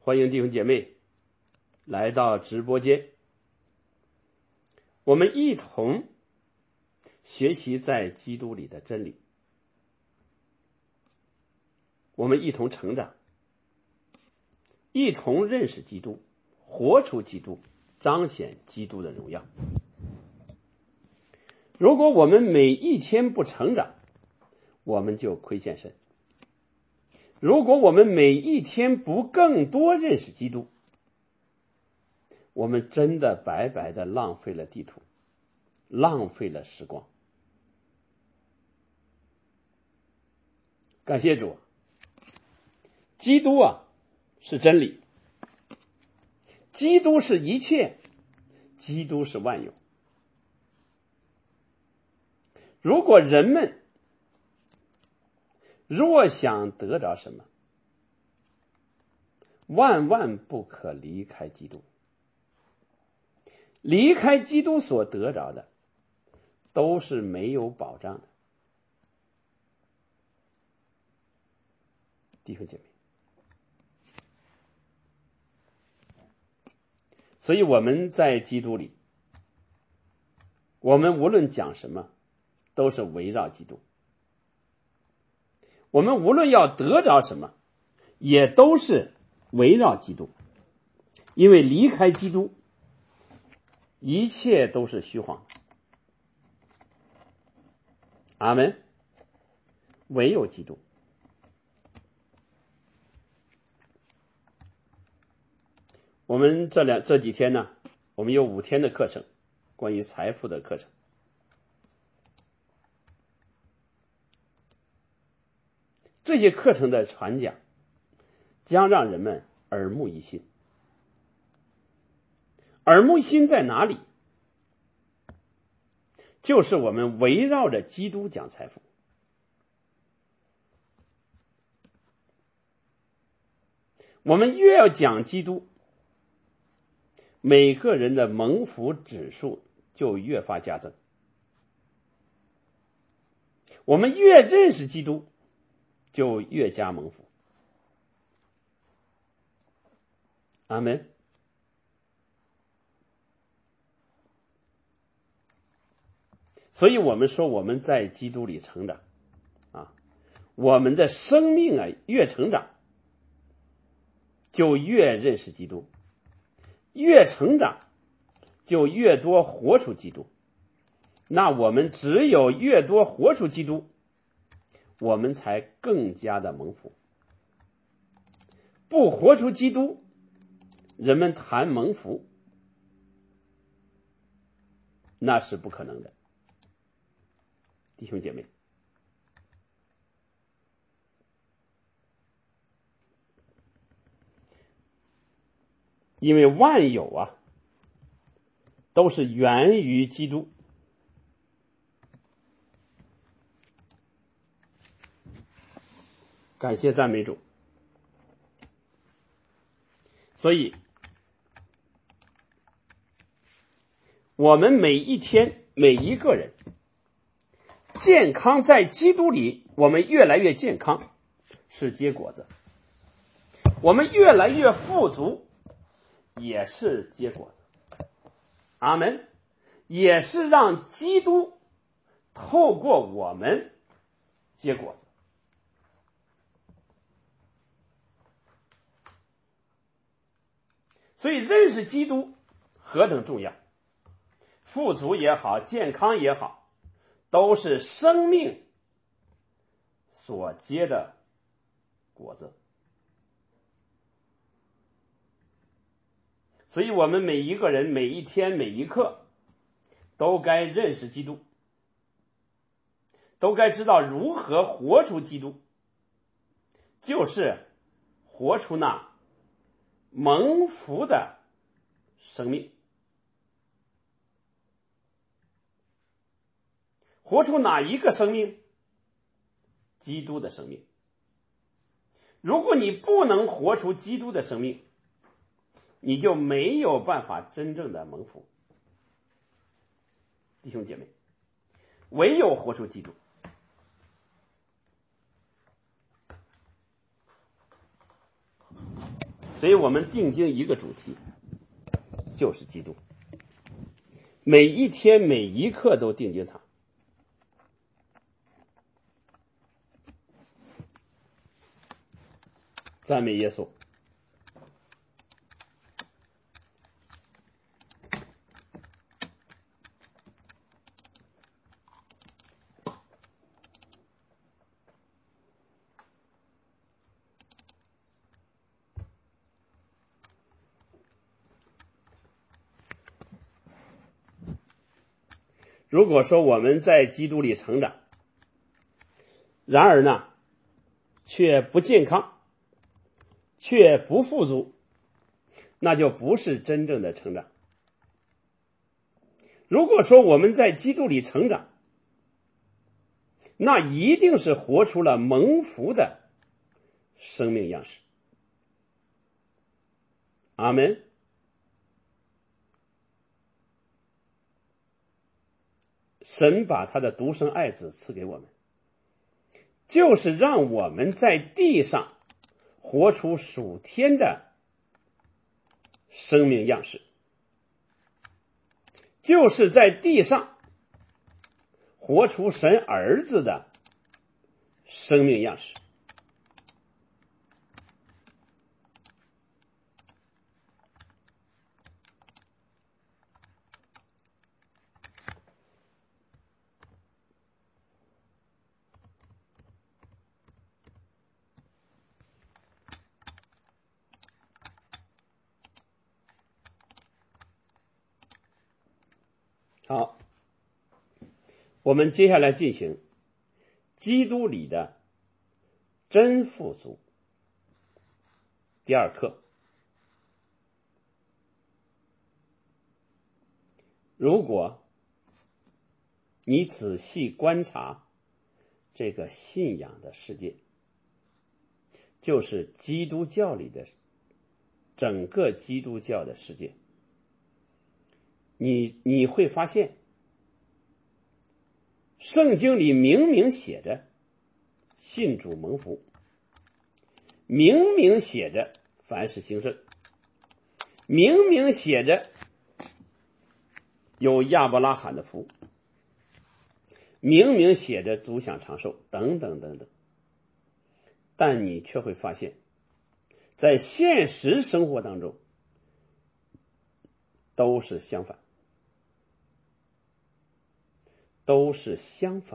欢迎弟兄姐妹来到直播间，我们一同学习在基督里的真理，我们一同成长，一同认识基督，活出基督，彰显基督的荣耀。如果我们每一天不成长，我们就亏欠神；如果我们每一天不更多认识基督，我们真的白白的浪费了地图，浪费了时光。感谢主，基督是真理，基督是一切，基督是万有。如果人们若想得着什么，万万不可离开基督。离开基督所得着的都是没有保障的。弟兄姐妹，所以我们在基督里，我们无论讲什么都是围绕基督，我们无论要得着什么也都是围绕基督，因为离开基督一切都是虚晃。阿们。唯有基督。我们这几天呢，我们有5天的课程，关于财富的课程。这些课程的传讲将让人们耳目一新。耳目一新在哪里？就是我们围绕着基督讲财富。我们越要讲基督，每个人的蒙福指数就越发加增。我们越认识基督，就越加蒙福。阿们。所以我们说我们在基督里成长我们的生命越成长，就越认识基督，越成长就越多活出基督。那我们只有越多活出基督，我们才更加的蒙福。不活出基督，人们谈蒙福，那是不可能的。弟兄姐妹，因为万有都是源于基督。感谢赞美主。所以我们每一天每一个人健康，在基督里我们越来越健康，是结果子；我们越来越富足，也是结果子。阿们。也是让基督透过我们结果子。所以认识基督何等重要，富足也好，健康也好，都是生命所结的果子。所以我们每一个人每一天每一刻都该认识基督，都该知道如何活出基督，就是活出那蒙福的生命。活出哪一个生命？基督的生命。如果你不能活出基督的生命，你就没有办法真正的蒙福。弟兄姐妹，唯有活出基督。 所以我们定睛一个主题，就是基督。每一天每一刻都定睛他。赞美耶稣。如果说我们在基督里成长，然而呢，却不健康，却不富足，那就不是真正的成长。如果说我们在基督里成长，那一定是活出了蒙福的生命样式。阿们。神把他的独生爱子赐给我们，就是让我们在地上活出属天的生命样式，就是在地上活出神儿子的生命样式。好，我们接下来进行基督里的真富足第二课。如果你仔细观察这个信仰的世界，就是基督教里的整个基督教的世界，你会发现圣经里明明写着信主蒙福，明明写着凡事兴盛，明明写着有亚伯拉罕的福，明明写着足享长寿等等等等，但你却会发现在现实生活当中都是相反，都是相反，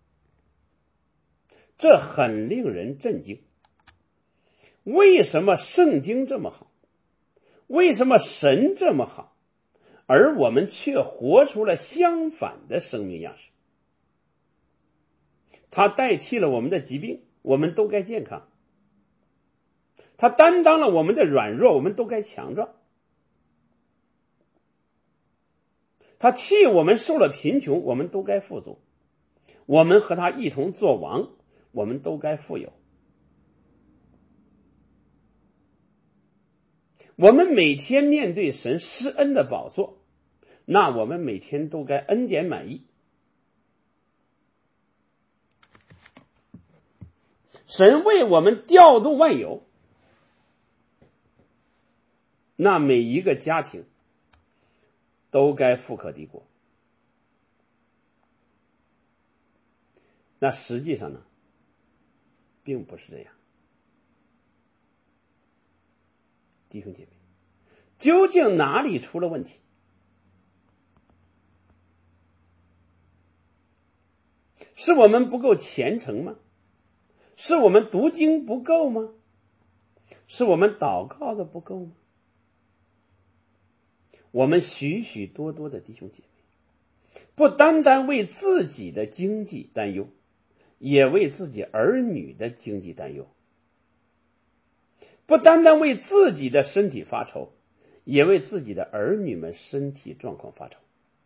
这很令人震惊。为什么圣经这么好？为什么神这么好？而我们却活出了相反的生命样式？他代替了我们的疾病，我们都该健康；他担当了我们的软弱，我们都该强壮；他替我们受了贫穷，我们都该富足；我们和他一同作王，我们都该富有。我们每天面对神施恩的宝座，那我们每天都该恩典满溢。神为我们调度万有，那每一个家庭都该富可敌国。那实际上呢，并不是这样。弟兄姐妹，究竟哪里出了问题？是我们不够虔诚吗？是我们读经不够吗？是我们祷告的不够吗？我们许许多多的弟兄姐妹，不单单为自己的经济担忧，也为自己儿女的经济担忧；不单单为自己的身体发愁，也为自己的儿女们身体状况发愁。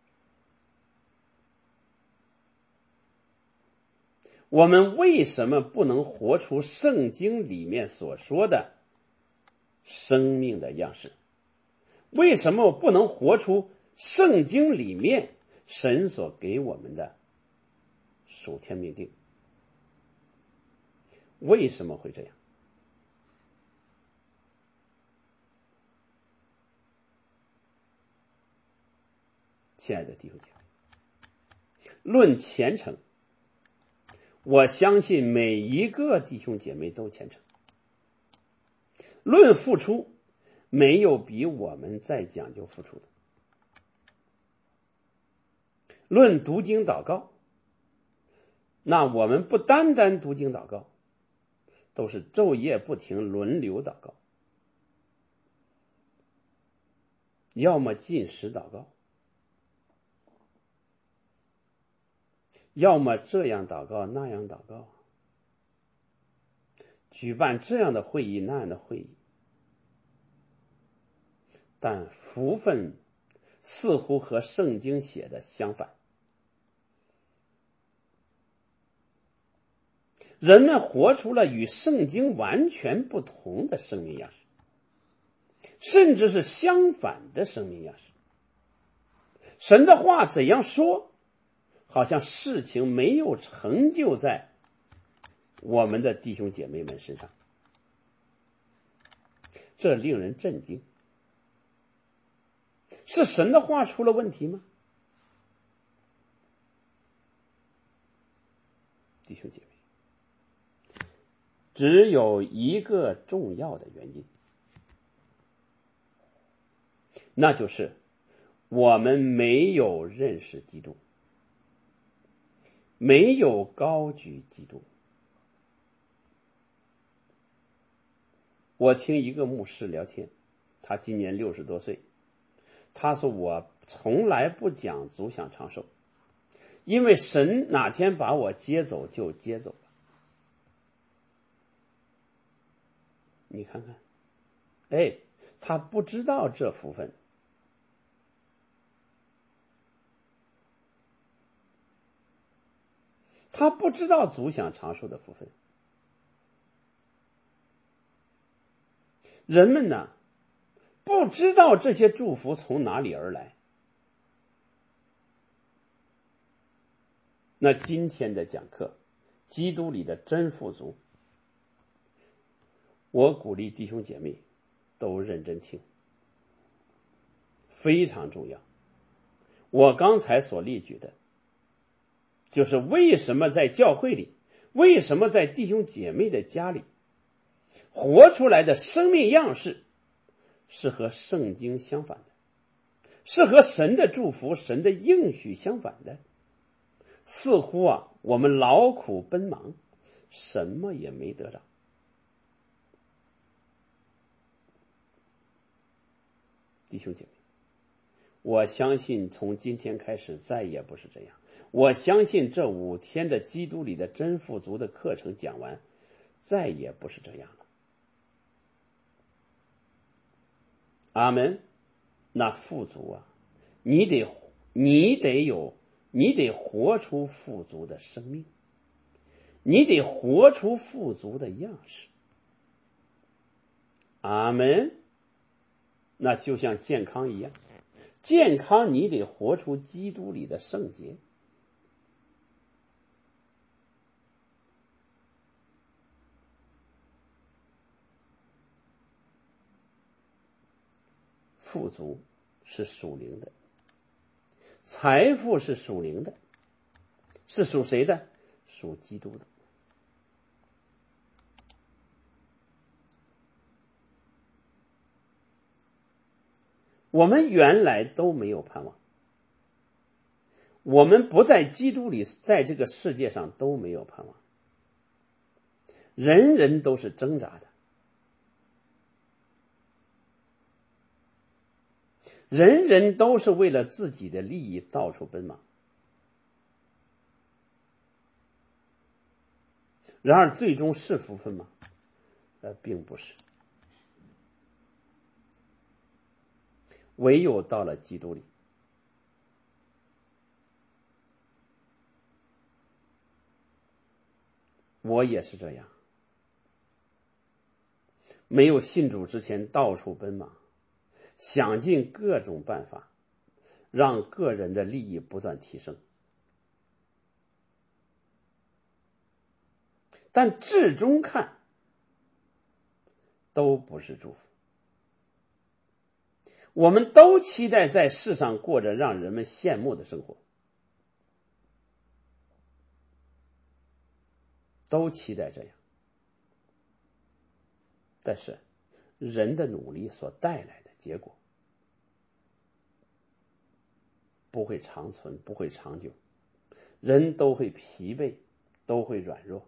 我们为什么不能活出圣经里面所说的生命的样式？为什么不能活出圣经里面神所给我们的属天命定？为什么会这样？ 亲爱的弟兄姐妹，论虔诚，我相信每一个弟兄姐妹都虔诚。论付出，没有比我们再讲究付出的。论读经祷告，那我们不单单读经祷告，都是昼夜不停轮流祷告，要么禁食祷告，要么这样祷告那样祷告，举办这样的会议那样的会议，但福分似乎和圣经写的相反。人们活出了与圣经完全不同的生命样式，甚至是相反的生命样式。神的话怎样说，好像事情没有成就在我们的弟兄姐妹们身上，这令人震惊。是神的话出了问题吗？弟兄姐妹，只有一个重要的原因，那就是我们没有认识基督，没有高举基督。我听一个牧师聊天，他今年60多岁，他说我从来不讲足享长寿，因为神哪天把我接走就接走了。你看看，他不知道这福分，他不知道足享长寿的福分。人们呢，不知道这些祝福从哪里而来。那今天的讲课，基督里的真富足，我鼓励弟兄姐妹都认真听，非常重要。我刚才所列举的，就是为什么在教会里，为什么在弟兄姐妹的家里，活出来的生命样式是和圣经相反的，是和神的祝福、神的应许相反的。似乎我们劳苦奔忙，什么也没得着。弟兄姐妹，我相信从今天开始再也不是这样。我相信这5天的基督里的真富足的课程讲完，再也不是这样了。阿们。那富足你得活出富足的生命，你得活出富足的样式。阿们。那就像健康一样，健康你得活出基督里的圣洁。富足是属灵的，财富是属灵的，是属谁的？属基督的。我们原来都没有盼望，我们不在基督里，在这个世界上都没有盼望，人人都是挣扎的，人人都是为了自己的利益到处奔忙。然而最终是福分吗？并不是。唯有到了基督里，我也是这样，没有信主之前到处奔忙，想尽各种办法让个人的利益不断提升，但至终看都不是祝福。 我们都期待在世上过着让人们羡慕的生活，都期待这样。但是人的努力所带来的结果不会长存，不会长久，人都会疲惫，都会软弱，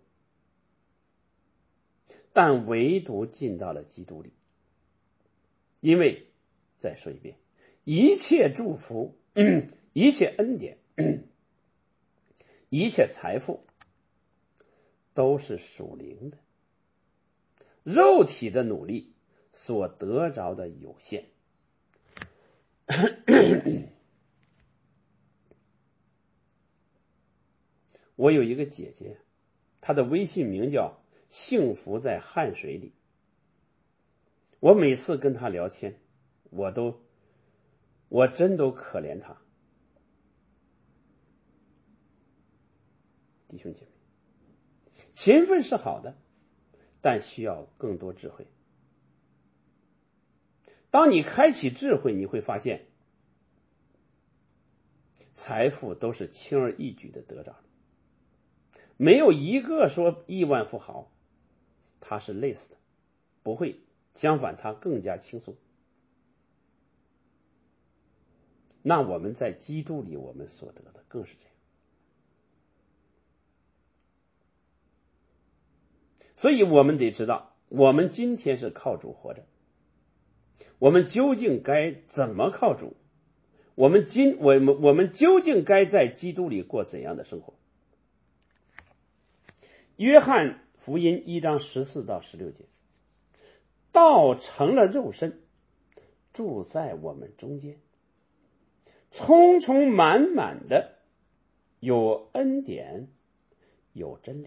但唯独进到了基督里。因为再说一遍，一切祝福，一切恩典，一切财富都是属灵的，肉体的努力所得着的有限。我有一个姐姐，她的微信名叫幸福在汗水里。我每次跟她聊天，我真都可怜她。弟兄姐妹，勤奋是好的，但需要更多智慧。当你开启智慧，你会发现财富都是轻而易举的得着的，没有一个说亿万富豪他是累死的，不会，相反他更加轻松。那我们在基督里我们所得的更是这样。所以我们得知道，我们今天是靠主活着，我们究竟该怎么靠主？我们究竟该在基督里过怎样的生活？约翰福音1章14到16节，道成了肉身，住在我们中间，充充满满的有恩典有真理，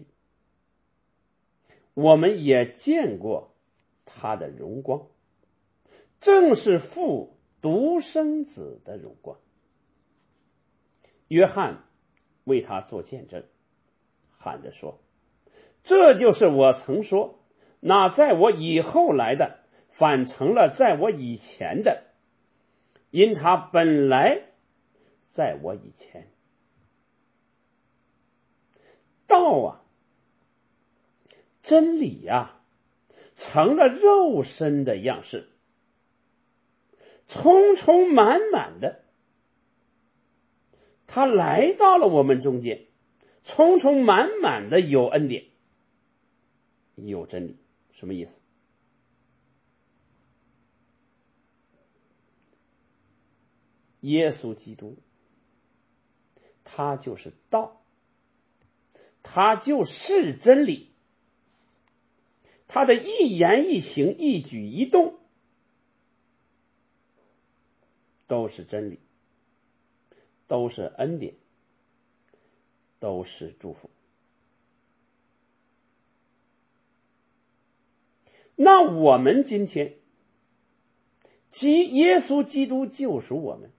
我们也见过他的荣光，正是父独生子的荣光。约翰为他做见证，喊着说，这就是我曾说，那在我以后来的反成了在我以前的，因他本来在我以前。道啊，真理啊，成了肉身的样式，充充满满的，他来到了我们中间，充充满满的有恩典有真理。什么意思？耶稣基督他就是道，他就是真理，他的一言一行一举一动都是真理，都是恩典，都是祝福。那我们今天耶稣基督救赎我们，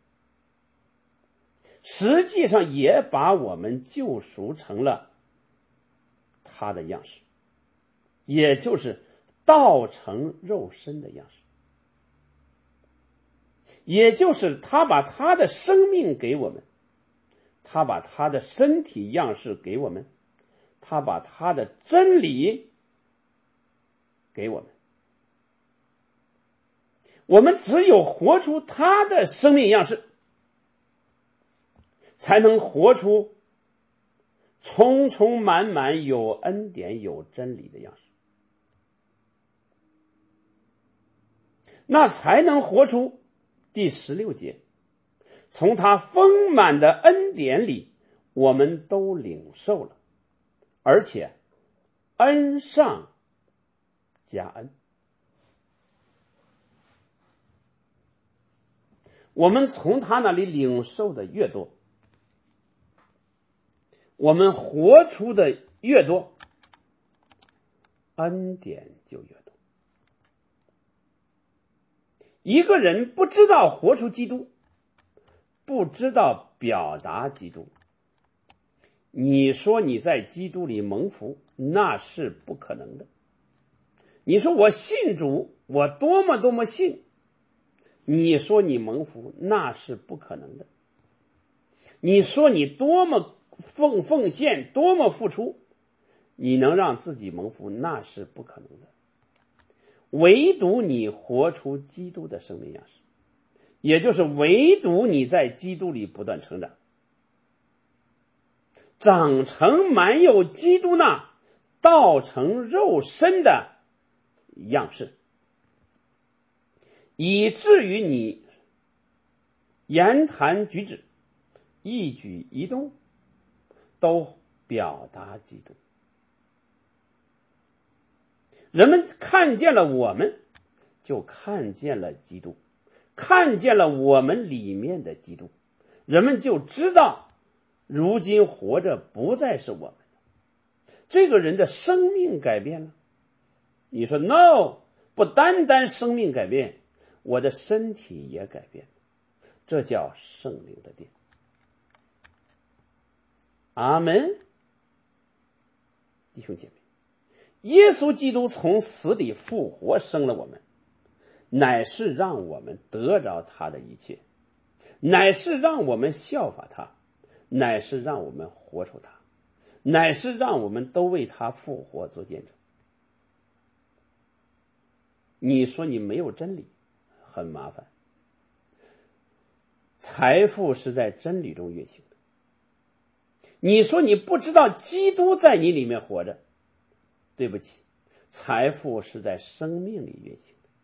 实际上也把我们救赎成了他的样式，也就是道成肉身的样式，也就是他把他的生命给我们，他把他的身体样式给我们，他把他的真理给我们。我们只有活出他的生命样式，才能活出充充满满有恩典有真理的样式，那才能活出第16节，从他丰满的恩典里我们都领受了，而且恩上加恩。我们从他那里领受的越多，我们活出的越多，恩典就越多。一个人不知道活出基督，不知道表达基督，你说你在基督里蒙福，那是不可能的。你说我信主，我多么多么信， 你说你蒙福，那是不可能的。你说你多么奉献，多么付出，你能让自己蒙福，那是不可能的。唯独你活出基督的生命样式，也就是唯独你在基督里不断成长，长成满有基督那道成肉身的样式，以至于你言谈举止一举一动都表达基督。人们看见了我们，就看见了基督，看见了我们里面的基督，人们就知道如今活着不再是我们，这个人的生命改变了。你说 no， 不单单生命改变，我的身体也改变，这叫圣灵的殿。阿们。弟兄姐妹，耶稣基督从死里复活生了我们，乃是让我们得着他的一切，乃是让我们效法他，乃是让我们活出他，乃是让我们都为他复活做见证。你说你没有真理，很麻烦。财富是在真理中运行的。你说你不知道基督在你里面活着，对不起，财富是在生命里运行的。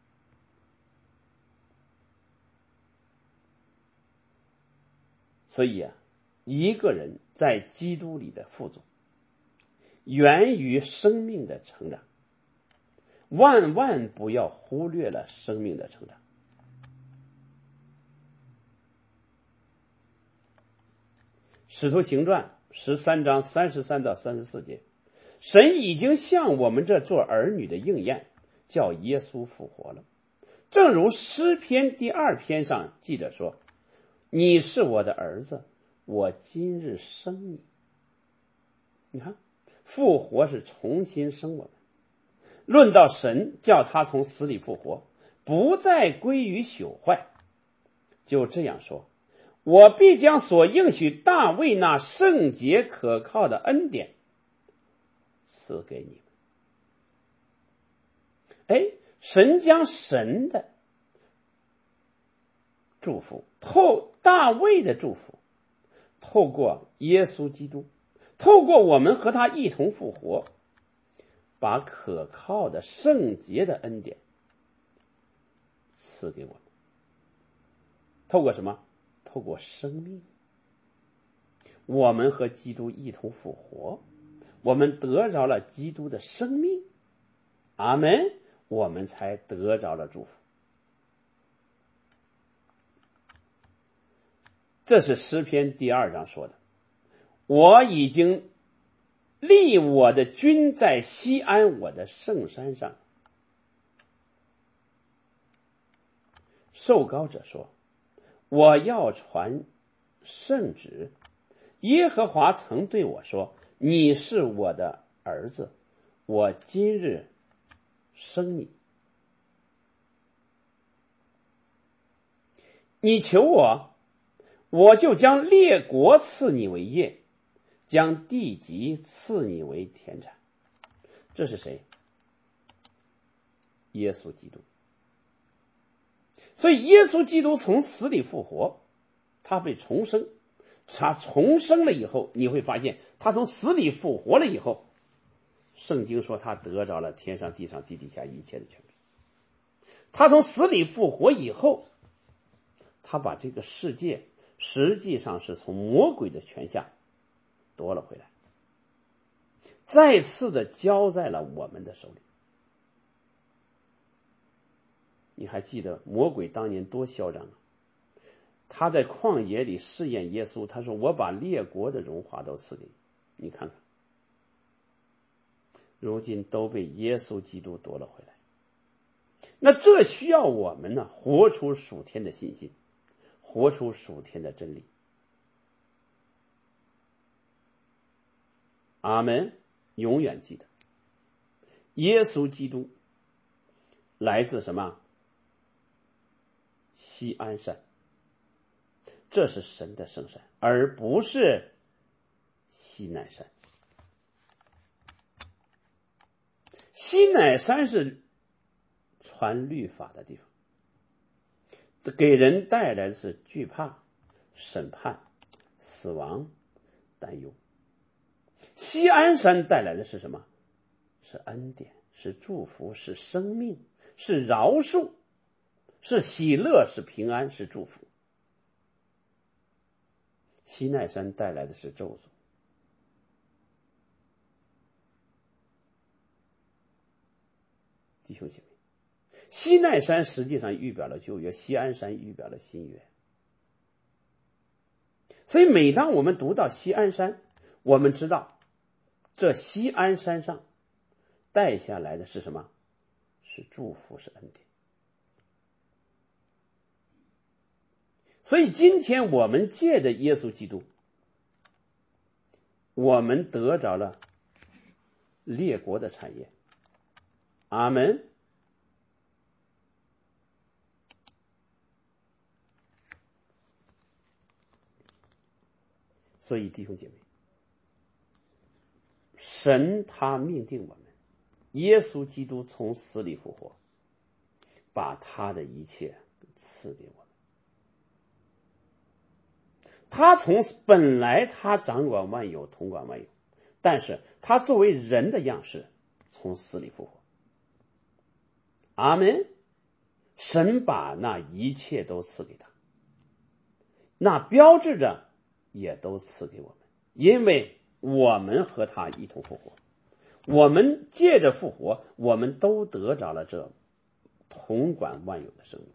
所以一个人在基督里的富足，源于生命的成长，万万不要忽略了生命的成长。使徒行传13章33到34节，神已经向我们这做儿女的应验，叫耶稣复活了。正如诗篇第2篇上记着说，你是我的儿子，我今日生你。你看，复活是重新生我们。论到神叫他从死里复活，不再归于朽坏，就这样说，我必将所应许大卫那圣洁可靠的恩典赐给你们。神将神的祝福，大卫的祝福，透过耶稣基督，透过我们和他一同复活，把可靠的圣洁的恩典赐给我们。透过什么？透过生命。我们和基督一同复活，我们得着了基督的生命，阿们，我们才得着了祝福。这是诗篇第2章说的，我已经立我的君在西安我的圣山上。受膏者说，我要传圣旨，耶和华曾对我说，你是我的儿子，我今日生你。你求我，我就将列国赐你为业，将地级赐你为田产。这是谁？耶稣基督。所以耶稣基督从死里复活，他被重生，他重生了以后，你会发现他从死里复活了以后，圣经说他得着了天上地上地底下一切的权柄。他从死里复活以后，他把这个世界实际上是从魔鬼的权下夺了回来，再次的交在了我们的手里。你还记得魔鬼当年多嚣张啊？他在旷野里试验耶稣，他说，我把列国的荣华都赐给你。你看看，如今都被耶稣基督夺了回来。那这需要我们呢，活出属天的信心，活出属天的真理。阿们。永远记得，耶稣基督来自什么？ 锡安山，这是神的圣山，而不是西奈山。西奈山是传律法的地方，给人带来的是惧怕、审判、死亡、担忧。锡安山带来的是什么？是恩典，是祝福，是生命，是饶恕，是喜乐，是平安，是祝福。西奈山带来的是咒诅。弟兄姐妹，西奈山实际上预表了旧约，锡安山预表了新约。所以每当我们读到锡安山，我们知道这锡安山上带下来的是什么？是祝福，是恩典。所以今天我们借着耶稣基督，我们得着了列国的产业。阿们。所以弟兄姐妹，神他命定我们，耶稣基督从死里复活，把他的一切赐给我们。他本来他掌管万有，统管万有，但是他作为人的样式从死里复活。阿们。神把那一切都赐给他，那标志着也都赐给我们，因为我们和他一同复活，我们借着复活，我们都得着了这统管万有的生命。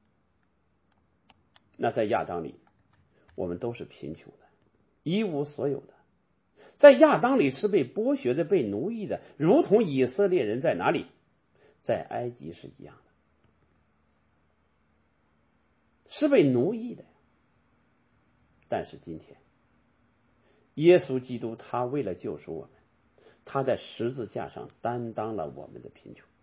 那在亚当里，我们都是贫穷的，一无所有的，在亚当里是被剥削的，被奴役的，如同以色列人在哪里？在埃及是一样的，是被奴役的。但是今天耶稣基督他为了救赎我们，他在十字架上担当了我们的贫穷。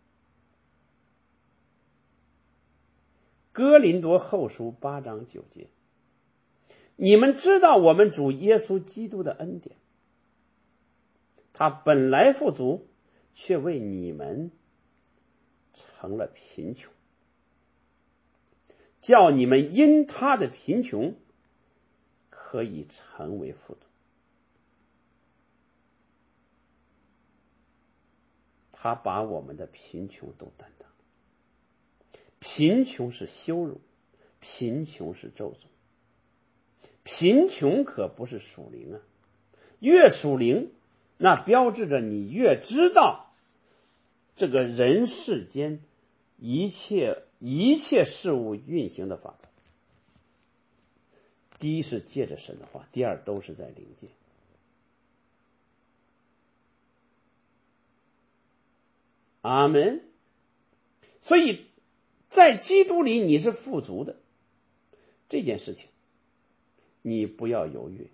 哥林多后书8章9节，你们知道我们主耶稣基督的恩典，他本来富足，却为你们成了贫穷，叫你们因他的贫穷可以成为富足。他把我们的贫穷都担当。贫穷是羞辱，贫穷是咒诅，贫穷可不是属灵啊！越属灵，那标志着你越知道这个人世间一切事物运行的法则。第一是借着神的话，第二都是在灵界。阿们。所以在基督里你是富足的，这件事情你不要犹豫，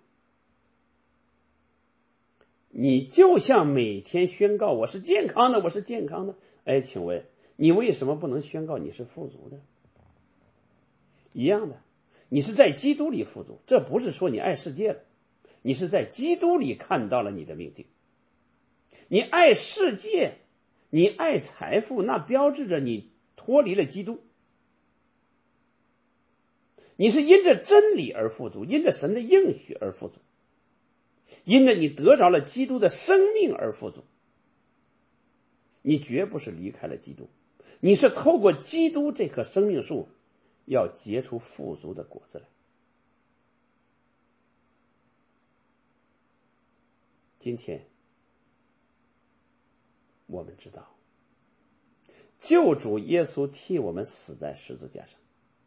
你就像每天宣告我是健康的，我是健康的。哎，请问你为什么不能宣告你是富足的？一样的，你是在基督里富足，这不是说你爱世界了，你是在基督里看到了你的命定。你爱世界，你爱财富，那标志着你脱离了基督。你是因着真理而富足，因着神的应许而富足，因着你得着了基督的生命而富足。你绝不是离开了基督，你是透过基督这棵生命树要结出富足的果子来。今天我们知道救主耶稣替我们死在十字架上，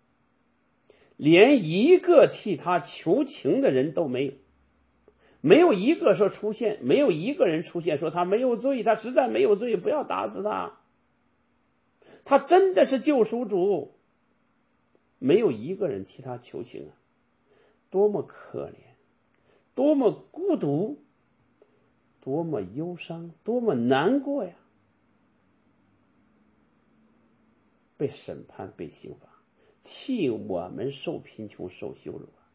连一个替他求情的人都没有，没有一个说出现，没有一个人出现说他没有罪，他实在没有罪，不要打死他，他真的是救赎主，没有一个人替他求情啊！多么可怜，多么孤独，多么忧伤，多么难过呀！被审判，被刑罚， 替我们受贫穷受羞辱啊。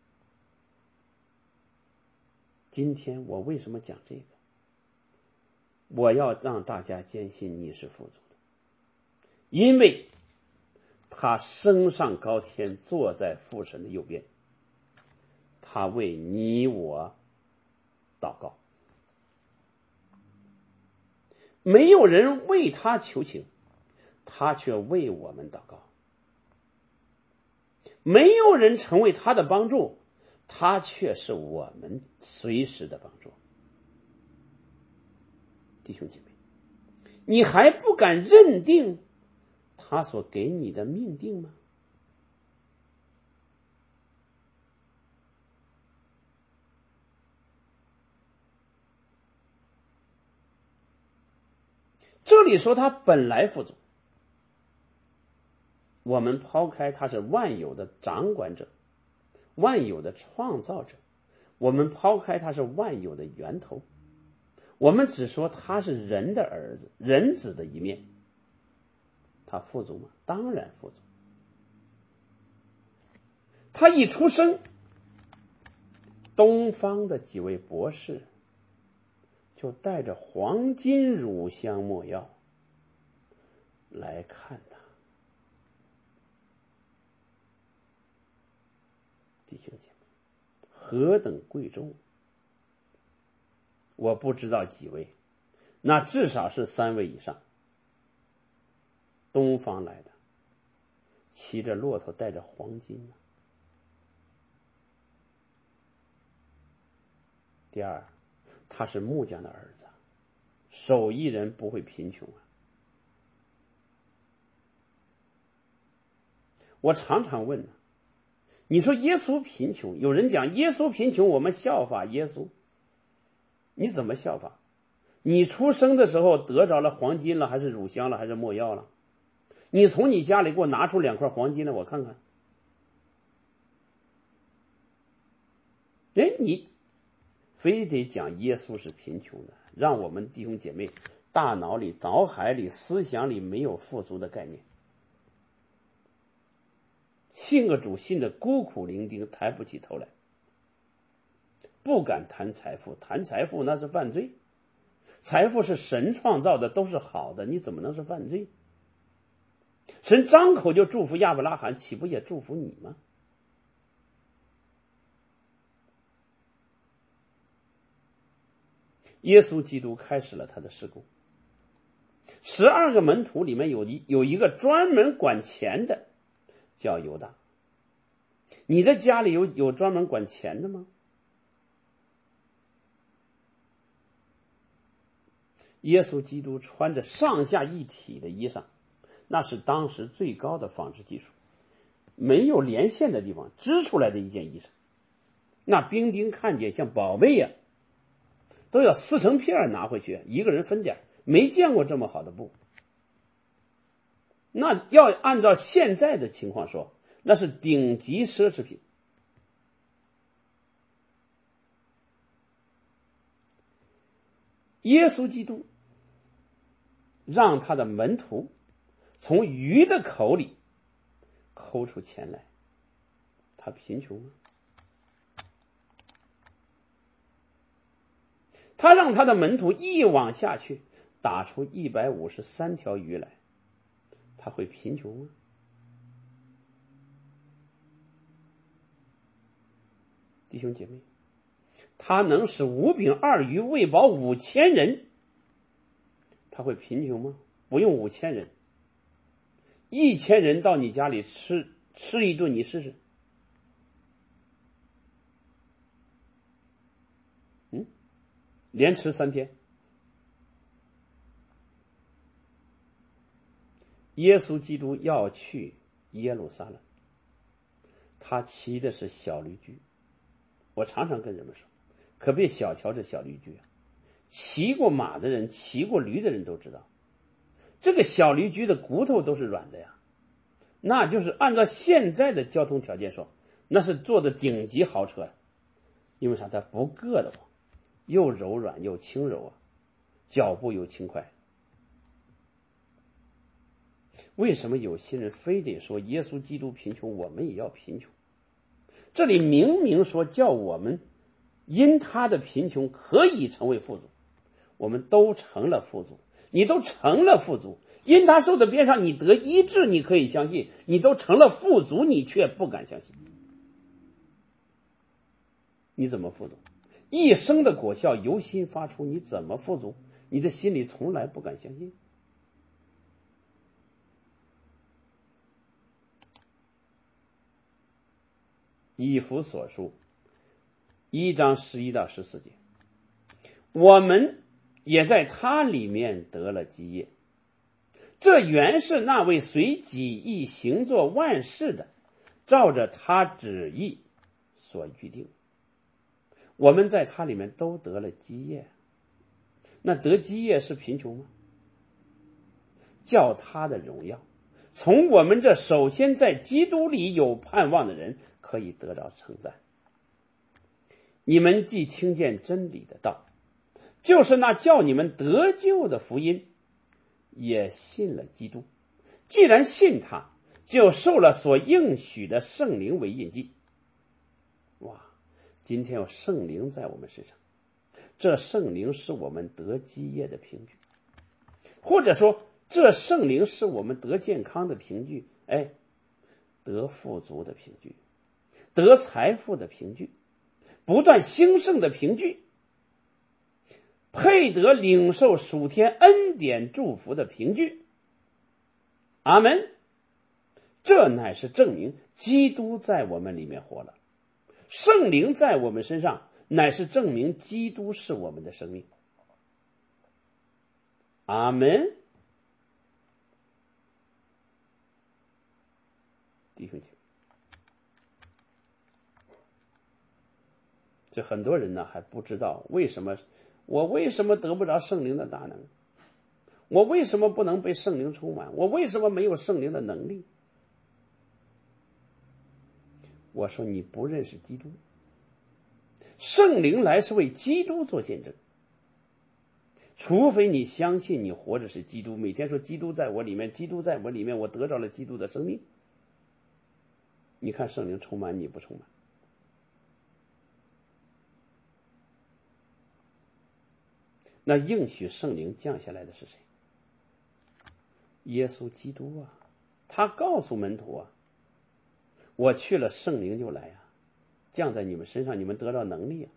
今天我为什么讲这个？我要让大家坚信你是富足的，因为他升上高天，坐在父神的右边，他为你我祷告。没有人为他求情，他却为我们祷告。没有人成为他的帮助，他却是我们随时的帮助。弟兄姐妹，你还不敢认定他所给你的命定吗？这里说他本来富足，我们抛开他是万有的掌管者，万有的创造者，我们抛开他是万有的源头，我们只说他是人的儿子，人子的一面，他富足吗？当然富足。他一出生，东方的几位博士就带着黄金乳香没药来看他。弟兄姐妹，何等贵重！我不知道几位，那至少是3位以上。东方来的，骑着骆驼，带着黄金呢。第二，他是木匠的儿子，手艺人不会贫穷啊。我常常问呢，你说耶稣贫穷，有人讲耶稣贫穷，我们效法耶稣，你怎么效法？你出生的时候得着了黄金了，还是乳香了，还是没药了？你从你家里给我拿出2块黄金来，我看看。你非得讲耶稣是贫穷的，让我们弟兄姐妹大脑里、脑海里、思想里没有富足的概念。信个主信的孤苦伶仃，抬不起头来，不敢谈财富，谈财富那是犯罪。财富是神创造的，都是好的，你怎么能是犯罪？神张口就祝福亚伯拉罕，岂不也祝福你吗？耶稣基督开始了他的事工，12个门徒里面有一个专门管钱的，叫犹大。你的家里有专门管钱的吗？耶稣基督穿着上下一体的衣裳，那是当时最高的纺织技术，没有连线的地方织出来的一件衣裳，那兵丁看见像宝贝呀，都要撕成片拿回去，一个人分点，没见过这么好的布。那要按照现在的情况说，那是顶级奢侈品。耶稣基督让他的门徒从鱼的口里抠出钱来，他贫穷吗？他让他的门徒一网下去打出153条鱼来，他会贫穷吗？弟兄姐妹，他能使5饼2鱼喂饱5000人，他会贫穷吗？不用5000人，1000人到你家里吃一顿，你试试。连吃3天。耶稣基督要去耶路撒冷，他骑的是小驴驹。我常常跟人们说，可别小瞧这小驴驹啊，骑过马的人，骑过驴的人都知道，这个小驴驹的骨头都是软的呀，那就是按照现在的交通条件说，那是坐的顶级豪车。因为啥？它不硌得慌，又柔软又轻柔啊，脚步又轻快。 为什么有些人非得说耶稣基督贫穷，我们也要贫穷？这里明明说叫我们因他的贫穷可以成为富足，我们都成了富足，你都成了富足，因他受的鞭伤你得医治，你可以相信，你都成了富足，你却不敢相信，你怎么富足？一生的果效由心发出，你怎么富足？你的心里从来不敢相信。以弗所书1章11到14节，我们也在他里面得了基业，这原是那位随己意行作万事的，照着他旨意所预定。我们在他里面都得了基业，那得基业是贫穷吗？叫他的荣耀从我们这首先在基督里有盼望的人可以得到称赞。你们既听见真理的道，就是那叫你们得救的福音，也信了基督，既然信他，就受了所应许的圣灵为印记。哇，今天有圣灵在我们身上，这圣灵是我们得基业的凭据，或者说这圣灵是我们得健康的凭据，得富足的凭据，得财富的凭据，不断兴盛的凭据，配得领受属天恩典祝福的凭据。阿们。这乃是证明基督在我们里面活了，圣灵在我们身上，乃是证明基督是我们的生命。阿们。弟兄姐妹，这很多人呢还不知道我为什么得不着圣灵的大能，我为什么不能被圣灵充满，我为什么没有圣灵的能力。我说你不认识基督，圣灵来是为基督做见证，除非你相信你活着是基督，每天说基督在我里面，基督在我里面，我得着了基督的生命。你看圣灵充满你不充满？那应许圣灵降下来的是谁？耶稣基督啊，他告诉门徒啊，我去了，圣灵就来啊，降在你们身上，你们得到能力啊。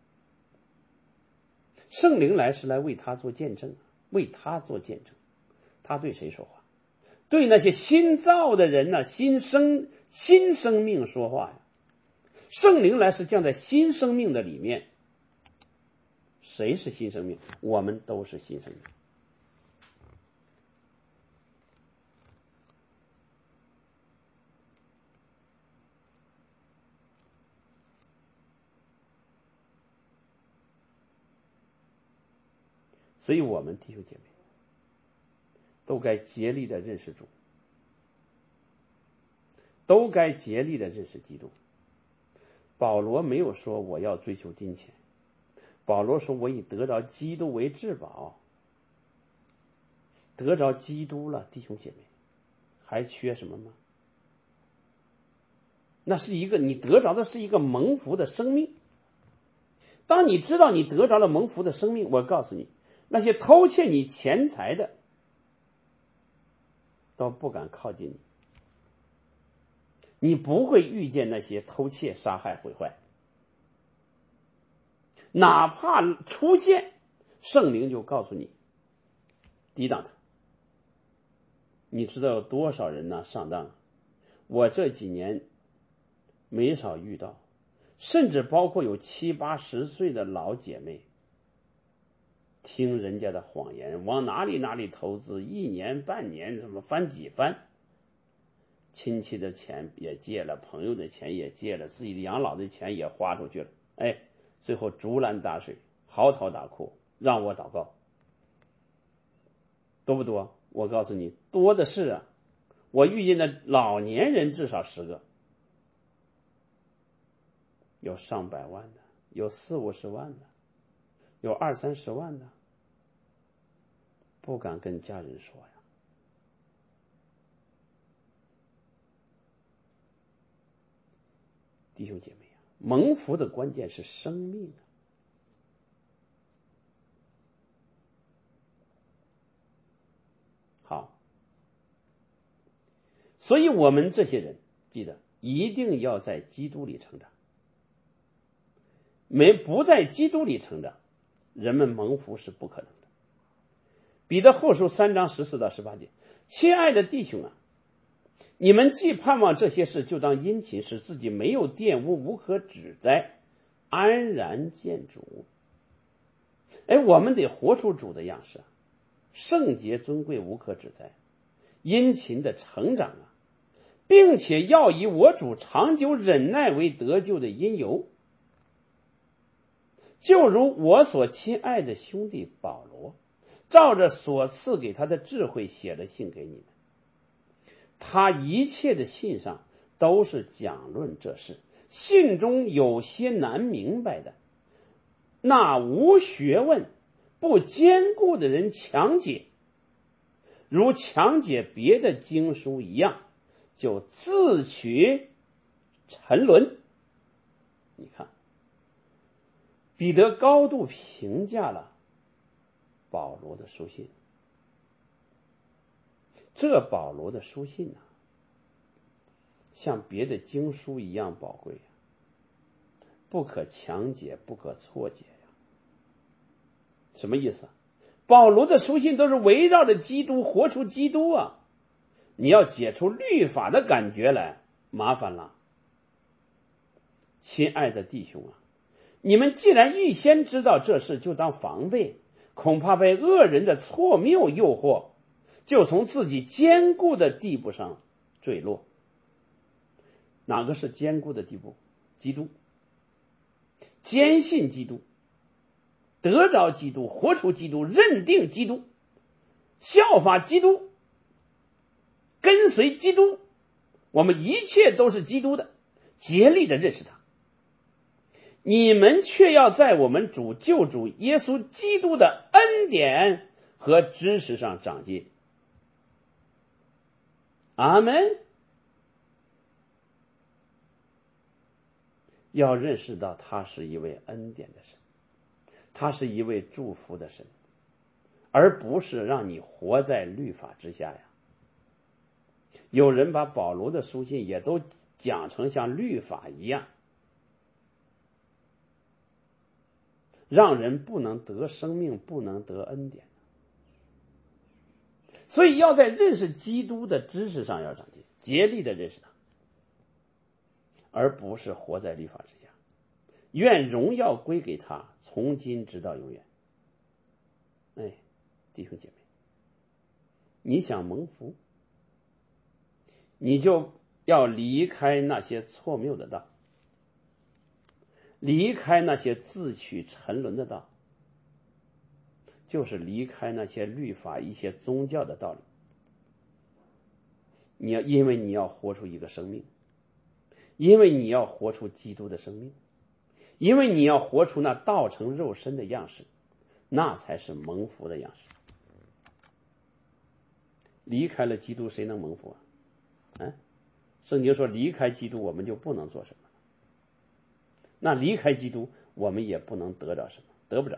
圣灵来是来为他做见证，为他做见证。他对谁说话？对那些新造的人呢，新生命说话呀。圣灵来是降在新生命的里面。谁是新生命？我们都是新生命。所以我们弟兄姐妹都该竭力的认识主，都该竭力的认识基督。保罗没有说我要追求金钱，保罗说我以得着基督为至宝。得着基督了，弟兄姐妹，还缺什么吗？那是你得着的是一个蒙福的生命。当你知道你得着了蒙福的生命，我告诉你，那些偷窃你钱财的都不敢靠近你，你不会遇见那些偷窃、杀害、毁坏。哪怕出现，圣灵就告诉你抵挡他。你知道有多少人呢上当？我这几年没少遇到，甚至包括有70、80岁的老姐妹，听人家的谎言，往哪里投资，1年半年什么翻几番，亲戚的钱也借了，朋友的钱也借了，自己的养老的钱也花出去了，最后竹篮打水，嚎啕大哭，让我祷告。多不多？我告诉你，多的是啊！我遇见的老年人至少10个，有上百万的，有40、50万的，有20、30万的，不敢跟家人说呀。 弟兄姐妹啊，蒙福的关键是生命啊。好，所以我们这些人记得一定要在基督里成长，不在基督里成长，人们蒙福是不可能的。彼得后书3章14到18节，亲爱的弟兄啊，你们既盼望这些事，就当殷勤，使自己没有玷污，无可指摘，安然见主。我们得活出主的样式，圣洁尊贵，无可指摘，殷勤的成长啊，并且要以我主长久忍耐为得救的因由。就如我所亲爱的兄弟保罗，照着所赐给他的智慧写了信给你们，他一切的信上都是讲论这事，信中有些难明白的，那无学问不坚固的人强解，如强解别的经书一样，就自取沉沦。你看，彼得高度评价了保罗的书信，这保罗的书信啊，像别的经书一样宝贵，不可强解，不可错解呀。什么意思？保罗的书信都是围绕着基督，活出基督啊！你要解出律法的感觉来，麻烦了。亲爱的弟兄啊，你们既然预先知道这事，就当防备，恐怕被恶人的错谬诱惑，就从自己坚固的地步上坠落。哪个是坚固的地步？基督。坚信基督，得着基督，活出基督，认定基督，效法基督，跟随基督，我们一切都是基督的，竭力的认识他。你们却要在我们主救主耶稣基督的恩典和知识上长进。阿们。要认识到他是一位恩典的神，他是一位祝福的神，而不是让你活在律法之下呀。有人把保罗的书信也都讲成像律法一样，让人不能得生命，不能得恩典。所以要在认识基督的知识上要长进，竭力的认识他，而不是活在律法之下。愿荣耀归给他，从今直到永远。弟兄姐妹，你想蒙福，你就要离开那些错谬的道，离开那些自取沉沦的道，就是离开那些律法一些宗教的道理。因为你要活出一个生命，因为你要活出基督的生命，因为你要活出那道成肉身的样式，那才是蒙福的样式。离开了基督，谁能蒙福啊？圣经说离开基督我们就不能做什么，那离开基督我们也不能得着什么，得不着。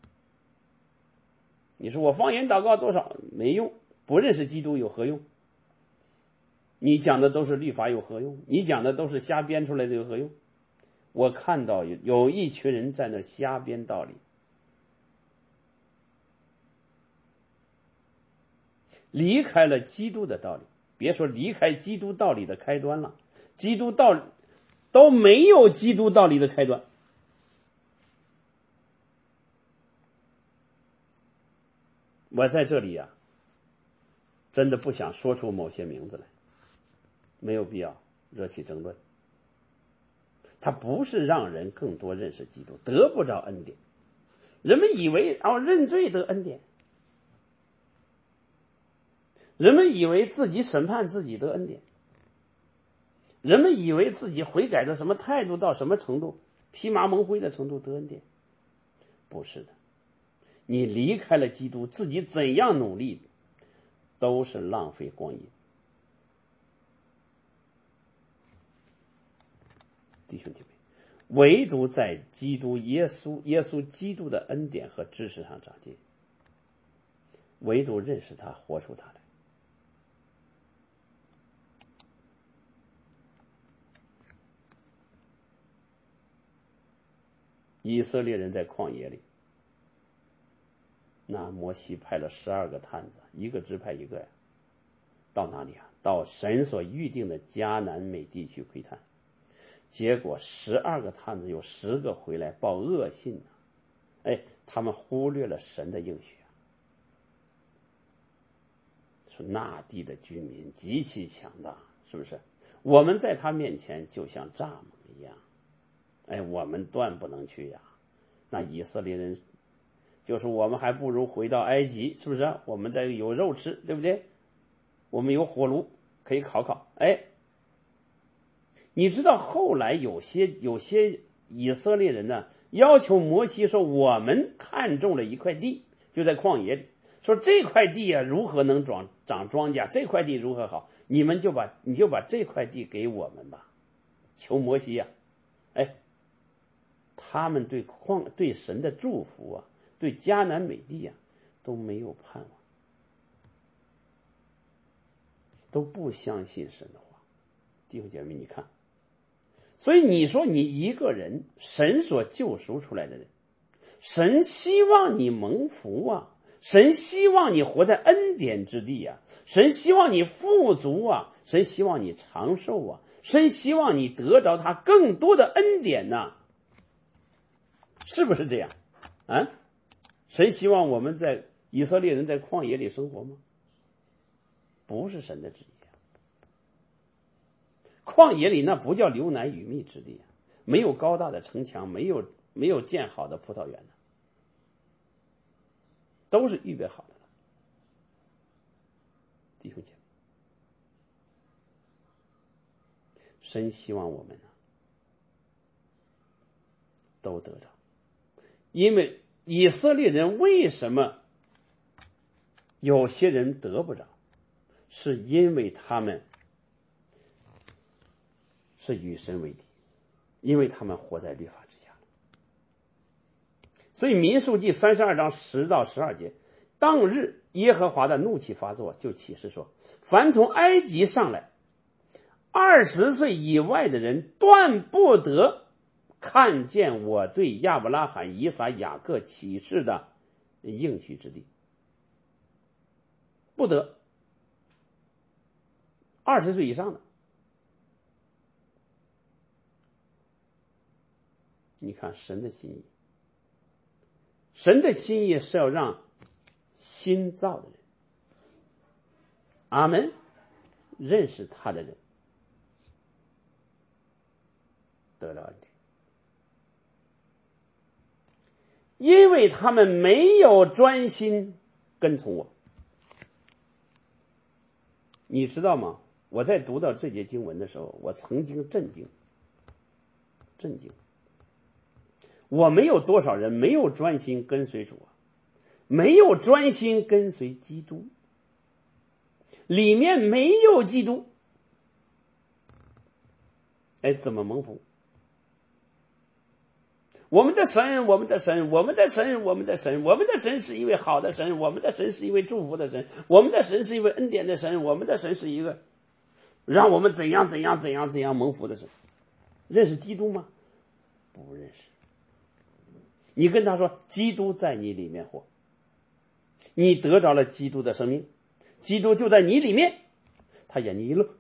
你说我方言祷告多少没用，不认识基督有何用？你讲的都是律法有何用？你讲的都是瞎编出来的有何用？我看到有一群人在那瞎编道理，离开了基督的道理，别说离开基督道理的开端了，基督道理都没有基督道理的开端。我在这里真的不想说出某些名字来，没有必要惹起争论。它不是让人更多认识基督，得不着恩典。人们以为认罪得恩典，人们以为自己审判自己得恩典，人们以为自己悔改的什么态度到什么程度，披麻蒙灰的程度得恩典。不是的，你离开了基督，自己怎样努力都是浪费光阴。 弟兄姐妹，唯独在基督耶稣基督的恩典和知识上长进，唯独认识他，活出他来。以色列人在旷野里，那摩西派了12个探子，一个支派一个呀，到哪里啊？到神所预定的迦南美地去窥探。结果12个探子有10个回来报恶信啊！他们忽略了神的应许啊，说那地的居民极其强大，是不是？我们在他面前就像蚱蜢一样，我们断不能去呀。那以色列人就是我们还不如回到埃及，是不是？我们这有肉吃，对不对？我们有火炉可以烤烤。你知道后来有些以色列人呢，要求摩西说，我们看中了一块地，就在旷野里，说这块地啊如何能长庄稼，这块地如何好，你就把这块地给我们吧，求摩西呀。他们对神的祝福啊，对迦南美地啊都没有盼望，都不相信神的话。弟兄姐妹，你看，所以你说你一个人，神所救赎出来的人，神希望你蒙福啊，神希望你活在恩典之地啊，神希望你富足啊，神希望你长寿啊，神希望你得着他更多的恩典呐，是不是这样啊？神希望我们在以色列人在旷野里生活吗？不是神的旨意啊。旷野里那不叫流奶与蜜之地啊，没有高大的城墙，没有建好的葡萄园的，都是预备好的了。弟兄姐妹，神希望我们呢都得着。因为以色列人为什么有些人得不着，是因为他们是与神为敌，因为他们活在律法之下。所以民数记32章10到12节，当日耶和华的怒气发作，就启示说，凡从埃及上来20岁以外的人，断不得看见我对亚伯拉罕、以撒、雅各启示的应许之地，不得。20岁以上的，你看神的心意，神的心意是要让新造的人，阿们，认识他的人得到恩典，因为他们没有专心跟从我。你知道吗？我在读到这节经文的时候，我曾经震惊。我们有多少人没有专心跟随主啊？没有专心跟随基督，里面没有基督，怎么蒙福？我们的神，我们的神，我们的神，我们的神，我们的神是一位好的神，我们的神是一位祝福的神，我们的神是一位恩典的神，我们的神是一个让我们怎样蒙福的神。认识基督吗？不认识。你跟他说基督在你里面活，你得着了基督的生命，基督就在你里面，他眼睛一乐。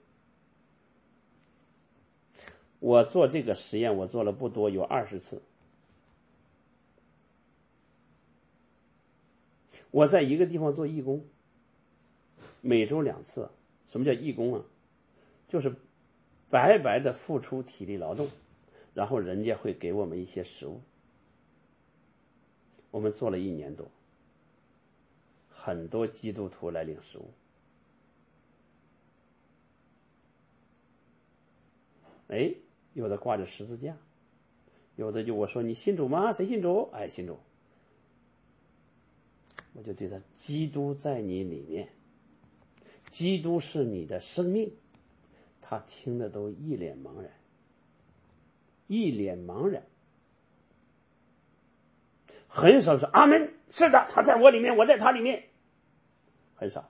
我做这个实验我做了不多，有20次。我在一个地方做义工，每周2次。什么叫义工啊？就是白白的付出体力劳动，然后人家会给我们一些食物。我们做了1年多，很多基督徒来领食物。有的挂着十字架，有的就我说你信主吗？谁信主？信主。我就对他，基督在你里面，基督是你的生命。他听的都一脸茫然， 一脸茫然，很少说阿门，是的，他在我里面，我在他里面，很少。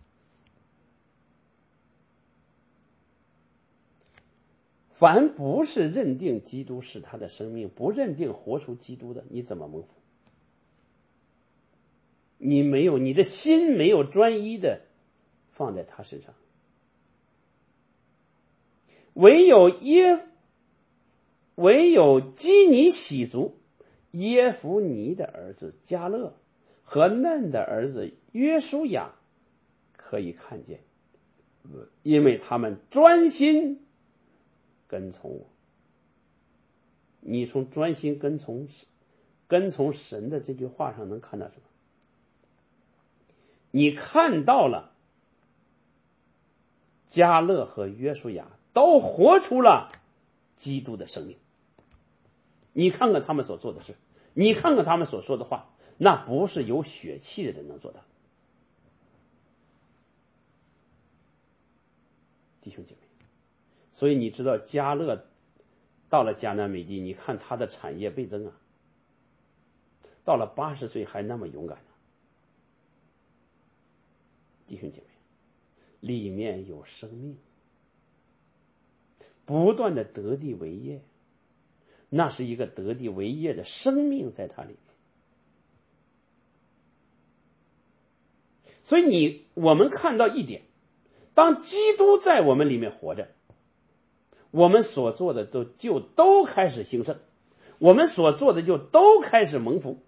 凡不是认定基督是他的生命，不认定活出基督的，你怎么蒙福？你的心没有专一的放在他身上。唯有基尼喜族耶夫尼的儿子迦勒和嫩的儿子约书亚可以看见，因为他们专心跟从我。你从专心跟从神的这句话上能看到什么？你看到了迦勒和约书亚都活出了基督的生命。你看看他们所做的事，你看看他们所说的话，那不是有血气的人能做到。弟兄姐妹，所以你知道迦勒到了迦南美地，你看他的产业倍增啊，到了80岁还那么勇敢呢。弟兄姐妹，里面有生命，不断的得地为业，那是一个得地为业的生命在他里面。所以我们看到一点，当基督在我们里面活着，我们所做的就都开始兴盛，我们所做的就都开始蒙福，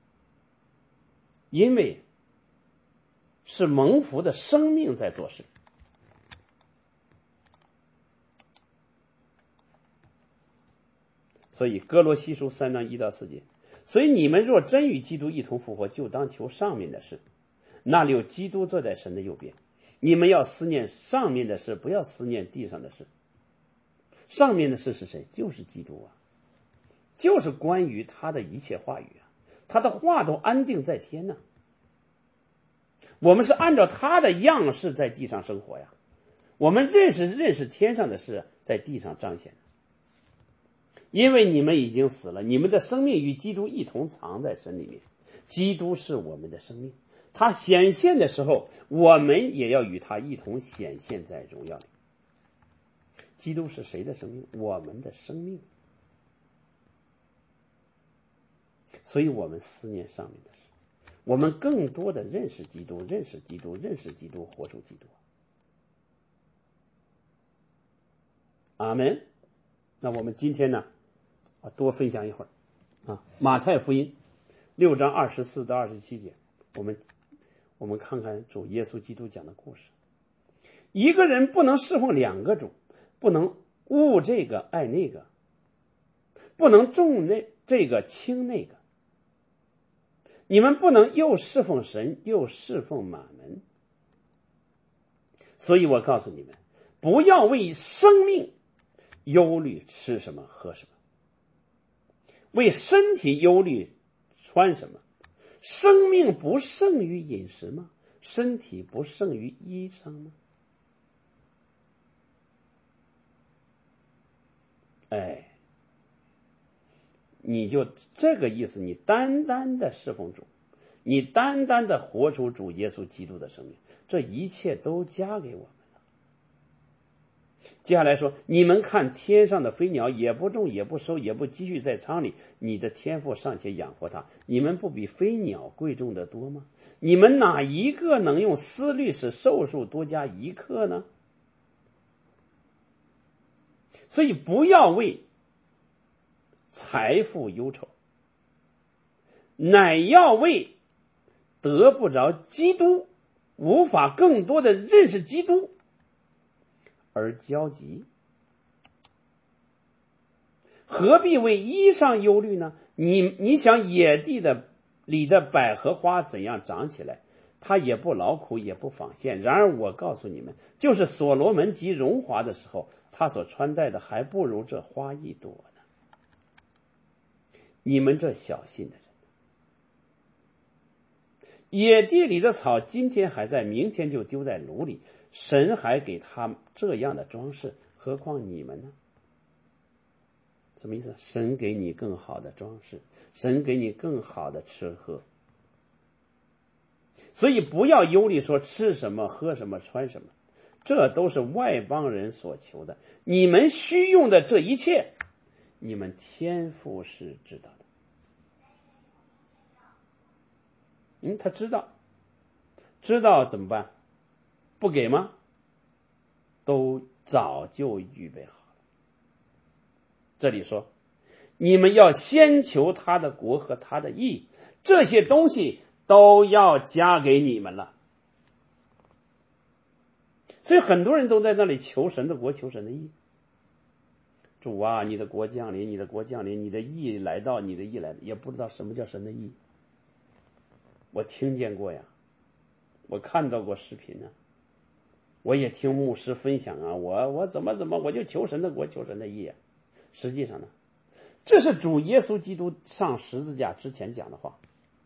因为是蒙福的生命在做事。所以哥罗西书3章1到4节，所以你们若真与基督一同复活，就当求上面的事，那里有基督坐在神的右边。你们要思念上面的事，不要思念地上的事。上面的事是谁？就是基督啊，就是关于他的一切话语啊，他的话都安定在天呢。我们是按照他的样式在地上生活呀，我们认识天上的事在地上彰显。因为你们已经死了，你们的生命与基督一同藏在神里面。基督是我们的生命，他显现的时候，我们也要与他一同显现在荣耀里。基督是谁的生命？我们的生命。所以我们思念上面的事，我们更多的认识基督，认识基督，认识基督，活出基督。阿们。那我们今天呢多分享一会儿马太福音6章24到27节，我们看看主耶稣基督讲的故事。一个人不能侍奉两个主，不能恶这个爱那个，不能重这个轻那个。你们不能又侍奉神又侍奉马门。所以我告诉你们，不要为生命忧虑吃什么喝什么，为身体忧虑穿什么。生命不胜于饮食吗？身体不胜于衣裳吗？你就这个意思，你单单的侍奉主，你单单的活出主耶稣基督的生命，这一切都加给我们了。接下来说，你们看天上的飞鸟，也不种也不收也不积蓄在仓里，你的天父尚且养活它，你们不比飞鸟贵重的多吗？你们哪一个能用思虑使寿数多加1克呢？所以不要为财富忧愁，乃要为得不着基督，无法更多的认识基督而焦急。何必为衣裳忧虑呢？你想野地里的百合花怎样长起来，它也不劳苦也不纺线。然而我告诉你们，就是所罗门极荣华的时候，他所穿戴的还不如这花一朵呢。你们这小信的人，野地里的草今天还在，明天就丢在炉里，神还给他这样的装饰，何况你们呢？ 什么意思？神给你更好的装饰，神给你更好的吃喝，所以不要忧虑说吃什么喝什么穿什么，这都是外邦人所求的。你们需用的这一切，你们天父是知道的。他知道怎么办？不给吗？都早就预备好了。这里说你们要先求他的国和他的义，这些东西都要加给你们了。所以很多人都在那里求神的国，求神的义。主啊，你的国降临，你的国降临，你的义来到，你的义来到，也不知道什么叫神的义。我听见过呀，我看到过视频呢，我也听牧师分享啊，我怎么我就求神的国，求神的义啊。实际上呢，这是主耶稣基督上十字架之前讲的话，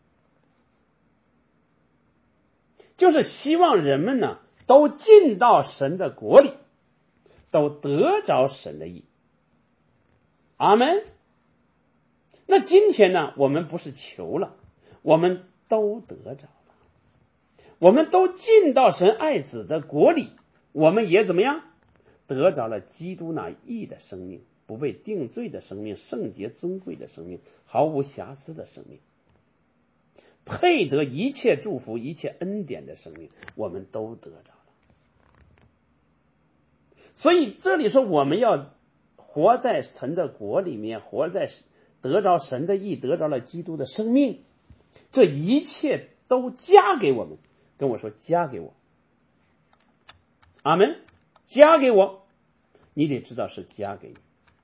就是希望人们呢都进到神的国里，都得着神的义。阿们。那今天呢，我们不是求了，我们都得着了，我们都进到神爱子的国里，我们也怎么样？得着了基督那义的生命，不被定罪的生命，圣洁尊贵的生命，毫无瑕疵的生命，配得一切祝福一切恩典的生命，我们都得着了。所以这里说我们要活在神的国里面，活在得着神的义，得着了基督的生命，这一切都加给我们。跟我说加给我，阿们，加给我，你得知道是加给你。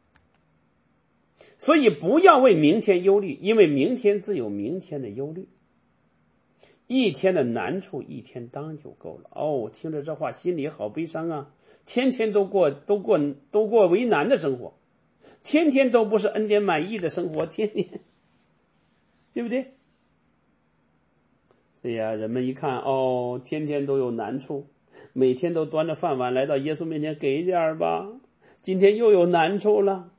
所以不要为明天忧虑，因为明天自有明天的忧虑，一天的难处一天当就够了。听着这话心里好悲伤啊，天天都过为难的生活，天天都不是恩典满意的生活，天天，对不对？对呀，人们一看天天都有难处，每天都端着饭碗来到耶稣面前，给点吧，今天又有难处了，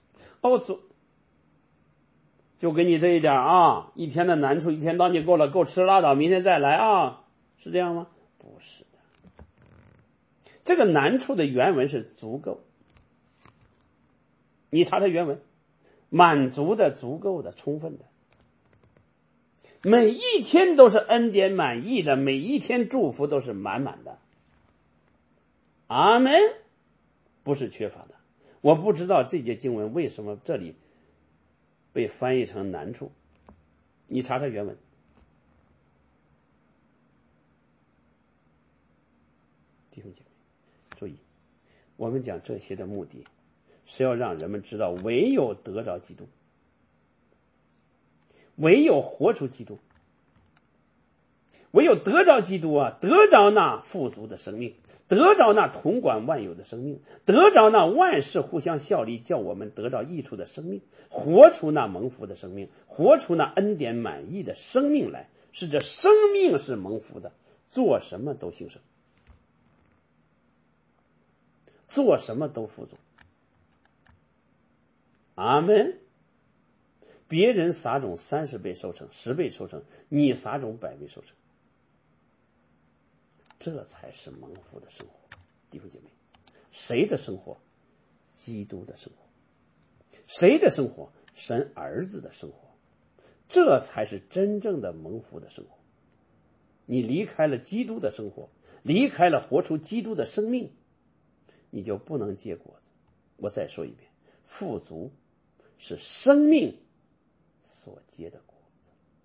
就给你这一点啊，一天的难处一天当就够了，够吃拉倒，明天再来啊，是这样吗？不是的，这个难处的原文是足够，你查查原文，满足的、足够的、充分的，每一天都是恩典满意的，每一天祝福都是满满的。阿们，不是缺乏的。我不知道这节经文为什么这里被翻译成难处，你查查原文。弟兄姐妹，注意，我们讲这些的目的是要让人们知道，唯有得着基督，唯有活出基督，唯有得着基督啊，得着那富足的生命，得着那统管万有的生命，得着那万事互相效力，叫我们得着益处的生命，活出那蒙福的生命，活出那恩典满意的生命来，是这生命是蒙福的，做什么都兴盛，做什么都富足。阿们。别人撒种30倍收成10倍收成，你撒种100倍收成，这才是蒙福的生活。弟兄姐妹，谁的生活？基督的生活。谁的生活？神儿子的生活。这才是真正的蒙福的生活。你离开了基督的生活，离开了活出基督的生命，你就不能结果子。我再说一遍，富足是生命所结的果子。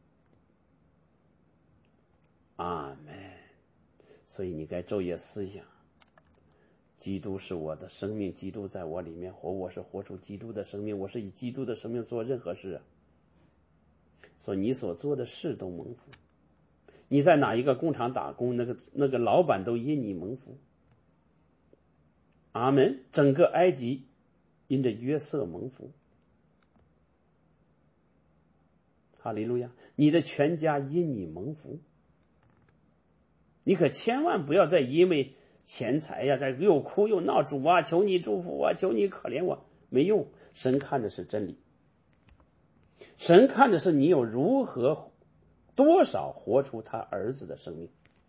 阿们。所以你该昼夜思想，基督是我的生命，基督在我里面活，我是活出基督的生命，我是以基督的生命做任何事啊。所以你所做的事都蒙福。你在哪一个工厂打工，那个老板都因你蒙福。阿们。整个埃及因着约瑟蒙福。哈利路亚。你的全家因你蒙福。你可千万不要再因为钱财呀，在又哭又闹，主啊，求你祝福我，求你可怜我。 没用。神看的是真理，神看的是你有如何多少活出他儿子的生命。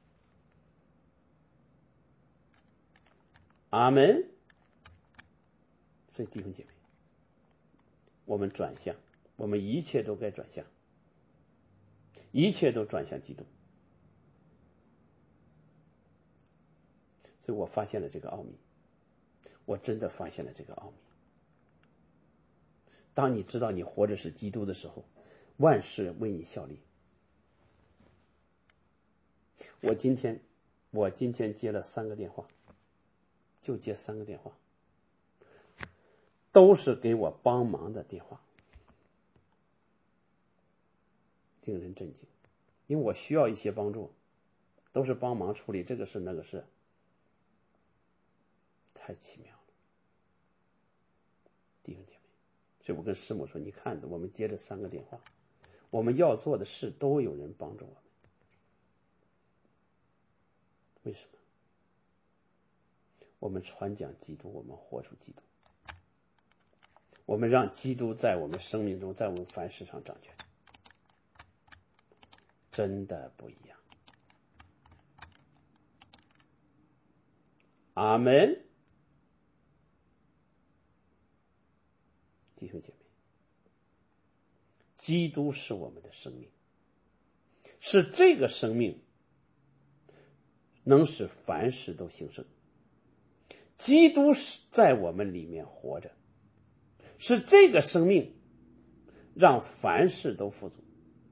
阿门。所以弟兄姐妹，我们转向，我们一切都该转向，一切都转向基督。所以我发现了这个奥秘，我真的发现了这个奥秘。当你知道你活着是基督的时候，万事为你效力。我今天接了3个电话，就接3个电话，都是给我帮忙的电话，令人震惊。因为我需要一些帮助，都是帮忙处理这个事那个事，太奇妙了，弟兄姐妹。所以我跟师母说，你看着我们接着3个电话，我们要做的事都有人帮助我们。为什么？我们传讲基督，我们活出基督，我们让基督在我们生命中，在我们凡事上掌权，真的不一样。阿门。弟兄姐妹，基督是我们的生命，是这个生命能使凡事都兴盛。基督在我们里面活着，是这个生命让凡事都富足，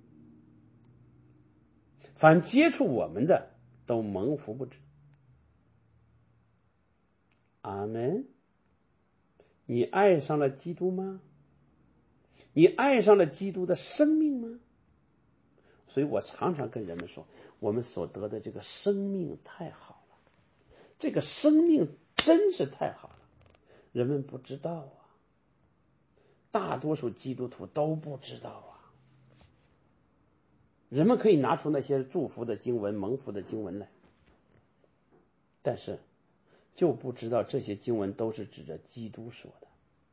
凡接触我们的都蒙福不止。阿门。你爱上了基督吗？你爱上了基督的生命吗？所以我常常跟人们说，我们所得的这个生命太好了，这个生命真是太好了，人们不知道啊，大多数基督徒都不知道啊。人们可以拿出那些祝福的经文、蒙福的经文来，但是就不知道这些经文都是指着基督说的。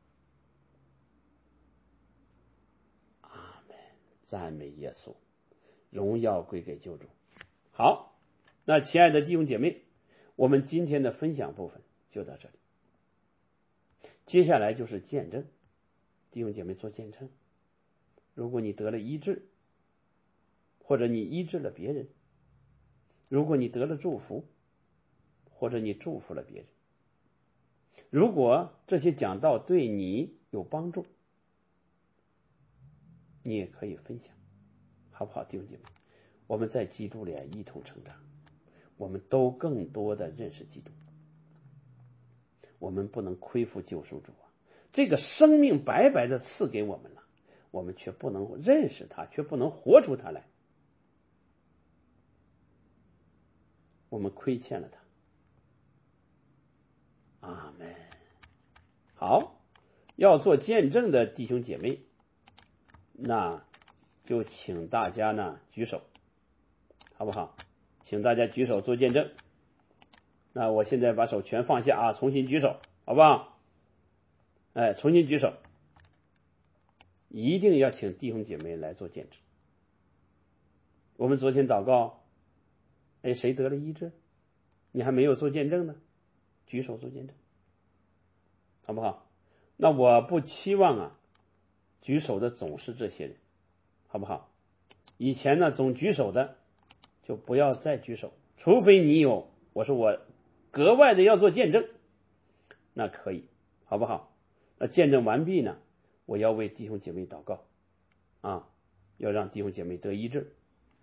阿门，赞美耶稣，荣耀归给救主。好，那亲爱的弟兄姐妹，我们今天的分享部分就到这里，接下来就是见证。弟兄姐妹做见证，如果你得了医治，或者你医治了别人，如果你得了祝福，或者你祝福了别人，如果这些讲道对你有帮助，你也可以分享，好不好？弟兄姐妹，我们在基督里一同成长，我们都更多的认识基督。我们不能亏负救赎主啊，这个生命白白的赐给我们了，我们却不能认识他，却不能活出他来，我们亏欠了他。阿门。好，要做见证的弟兄姐妹，那就请大家呢举手，好不好？请大家举手做见证。那我现在把手全放下啊，重新举手，好不好？哎，重新举手，一定要请弟兄姐妹来做见证。我们昨天祷告，哎，谁得了医治？你还没有做见证呢，举手做见证，好不好？那我不期望啊，举手的总是这些人，好不好？以前呢总举手的就不要再举手，除非你有，我说我格外的要做见证，那可以，好不好？那见证完毕呢，我要为弟兄姐妹祷告啊，要让弟兄姐妹得医治。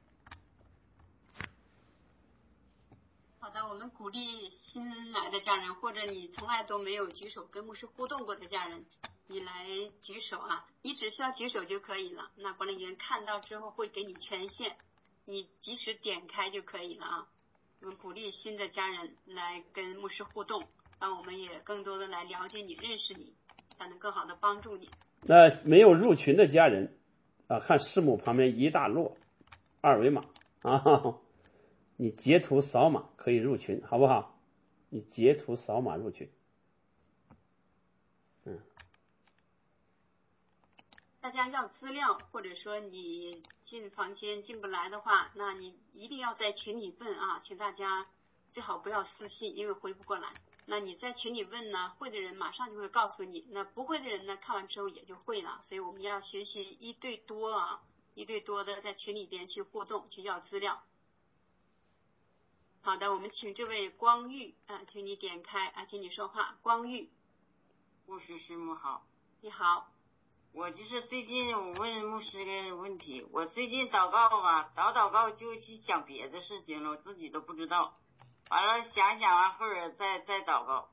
好的，我们鼓励新来的家人，或者你从来都没有举手跟牧师互动过的家人，你来举手啊，你只需要举手就可以了。那管理员看到之后会给你权限，你及时点开就可以了啊。我们鼓励新的家人来跟牧师互动，让我们也更多的来了解你、认识你，才能更好的帮助你。 那没有入群的家人啊，看师母旁边一大摞二维码啊，你截图扫码可以入群，好不好？你截图扫码入群。 大家要资料，或者说你进房间进不来的话，那你一定要在群里问啊，请大家最好不要私信，因为回不过来。那你在群里问呢，会的人马上就会告诉你，那不会的人呢，看完之后也就会了。所以我们要学习一对多啊，一对多的在群里边去互动，去要资料。好的，我们请这位光玉请你点开请你说话，光玉。 牧师师母好。 你好。 我就是最近我问牧师个问题，我最近祷告吧，祷告就去想别的事情了，我自己都不知道，完了想完后儿再祷告。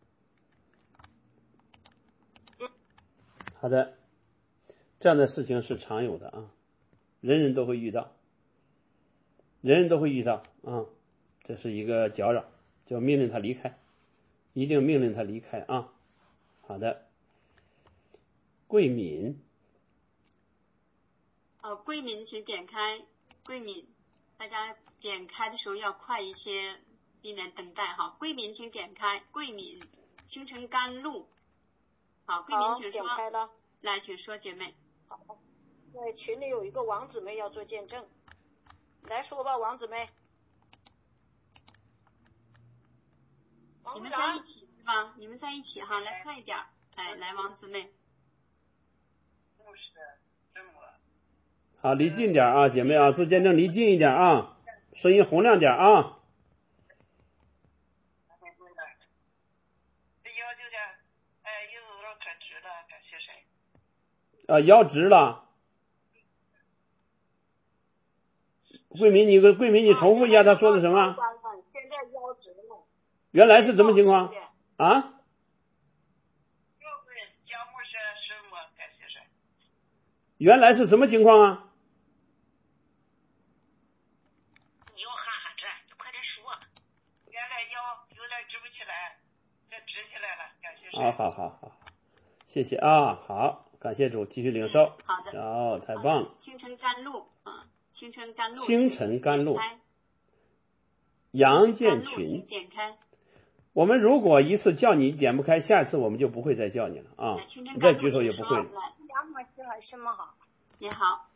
好的，这样的事情是常有的啊，人人都会遇到啊，这是一个搅扰，就命令他离开，一定命令他离开啊。好的，桂敏。 桂敏请点开，桂敏，大家点开的时候要快一些，避免等待哈。桂敏请点开，桂敏，青城甘露。好，桂敏请说。 点开了。 来，请说，姐妹。 好，那群里有一个王姊妹要做见证，来说吧，王姊妹。 你们在一起是吧？你们在一起哈，来快一点，来王姊妹。 好，离近点啊，姐妹啊，做见证离近一点啊，声音洪亮点啊。腰直了。桂敏，你重复一下他说的什么？ 现在腰直了。 原来是什么情况啊？原来是什么情况啊？ 你要喊着，你快点说。原来腰有点直不起来，这直起来了，感谢神。 好，谢谢啊，好，感谢主，继续领受。 好的。 哦，太棒了。 青城甘露，青城甘露。 青城甘露。杨建群。 点开。 我们如果一次叫你点不开，下一次我们就不会再叫你了啊！你再举手也不会了。 杨牧师，师母好。 你好。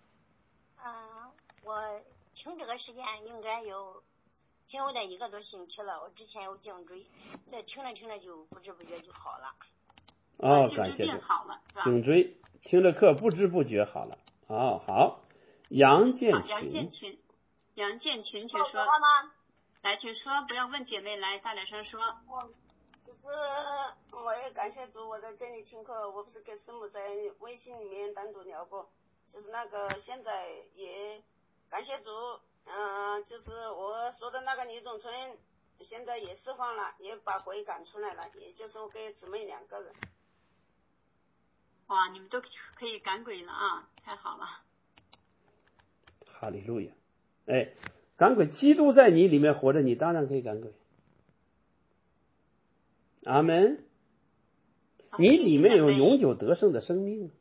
我听这个时间应该有挺有点1个多星期了，我之前有颈椎，这听着就不知不觉就好了。 感谢主。 好了，是吧？ 颈椎听着课不知不觉好了。好。杨建群，请说。 来， 请说，不要问姐妹，来大点声说。 就是我也感谢主，我在这里听课，我不是跟师母在微信里面单独聊过，就是那个现在也感谢主，就是我说的那个李总村现在也释放了，也把鬼赶出来了，也就是我给姊妹2个人。 哇，你们都可以赶鬼了啊，太好了。 哈利路亚。赶鬼，基督在你里面活着，你当然可以赶鬼。阿门。你里面有永久得胜的生命。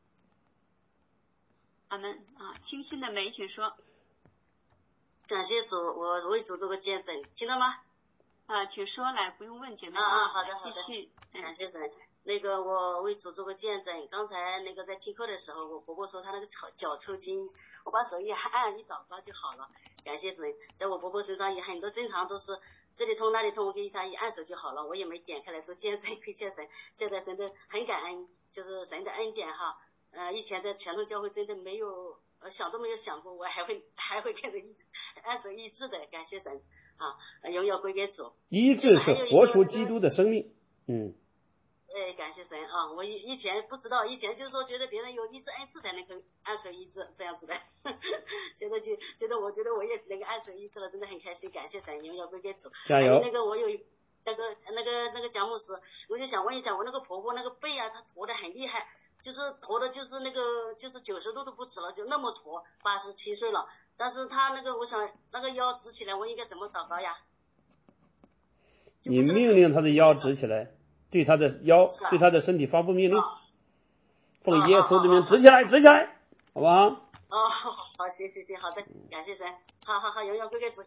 阿门清新的梅，请说。 感谢主，我为主做个见证，听到吗？ 请说，来，不用问姐妹。 好的， 继续。 感谢神。我为主做个见证，刚才在听课的时候，我婆婆说她那个脚抽筋，我把手一按一祷告就好了。感谢神，在我婆婆身上也很多正常都是这里痛那里痛，我给她一按手就好了，我也没点开来做见证，感谢神。现在真的很感恩，就是神的恩典哈。以前在传统教会真的没有想都没有想过，我还会跟着按手医治的，感谢神荣耀归给主。 医治是活出基督的生命。 感谢神我以前不知道，以前就是说觉得别人有医治恩赐才能够按手医治这样子的，现在就觉得我也能够按手医治了，真的很开心，感谢神，荣耀归给主。 加油。 我有那个蒋牧师，我就想问一下，我那个婆婆那个背她驼得很厉害，就是驼的就是就是90度都不止了，就那么驼，87岁了，但是她我想那个腰直起来，我应该怎么祷告呀？ 你命令她的腰直起来，对他的腰，对他的身体发布命令，奉耶稣的名直起来，直起来，好不好？ 好，行，好的，感谢神，好，荣耀归给主。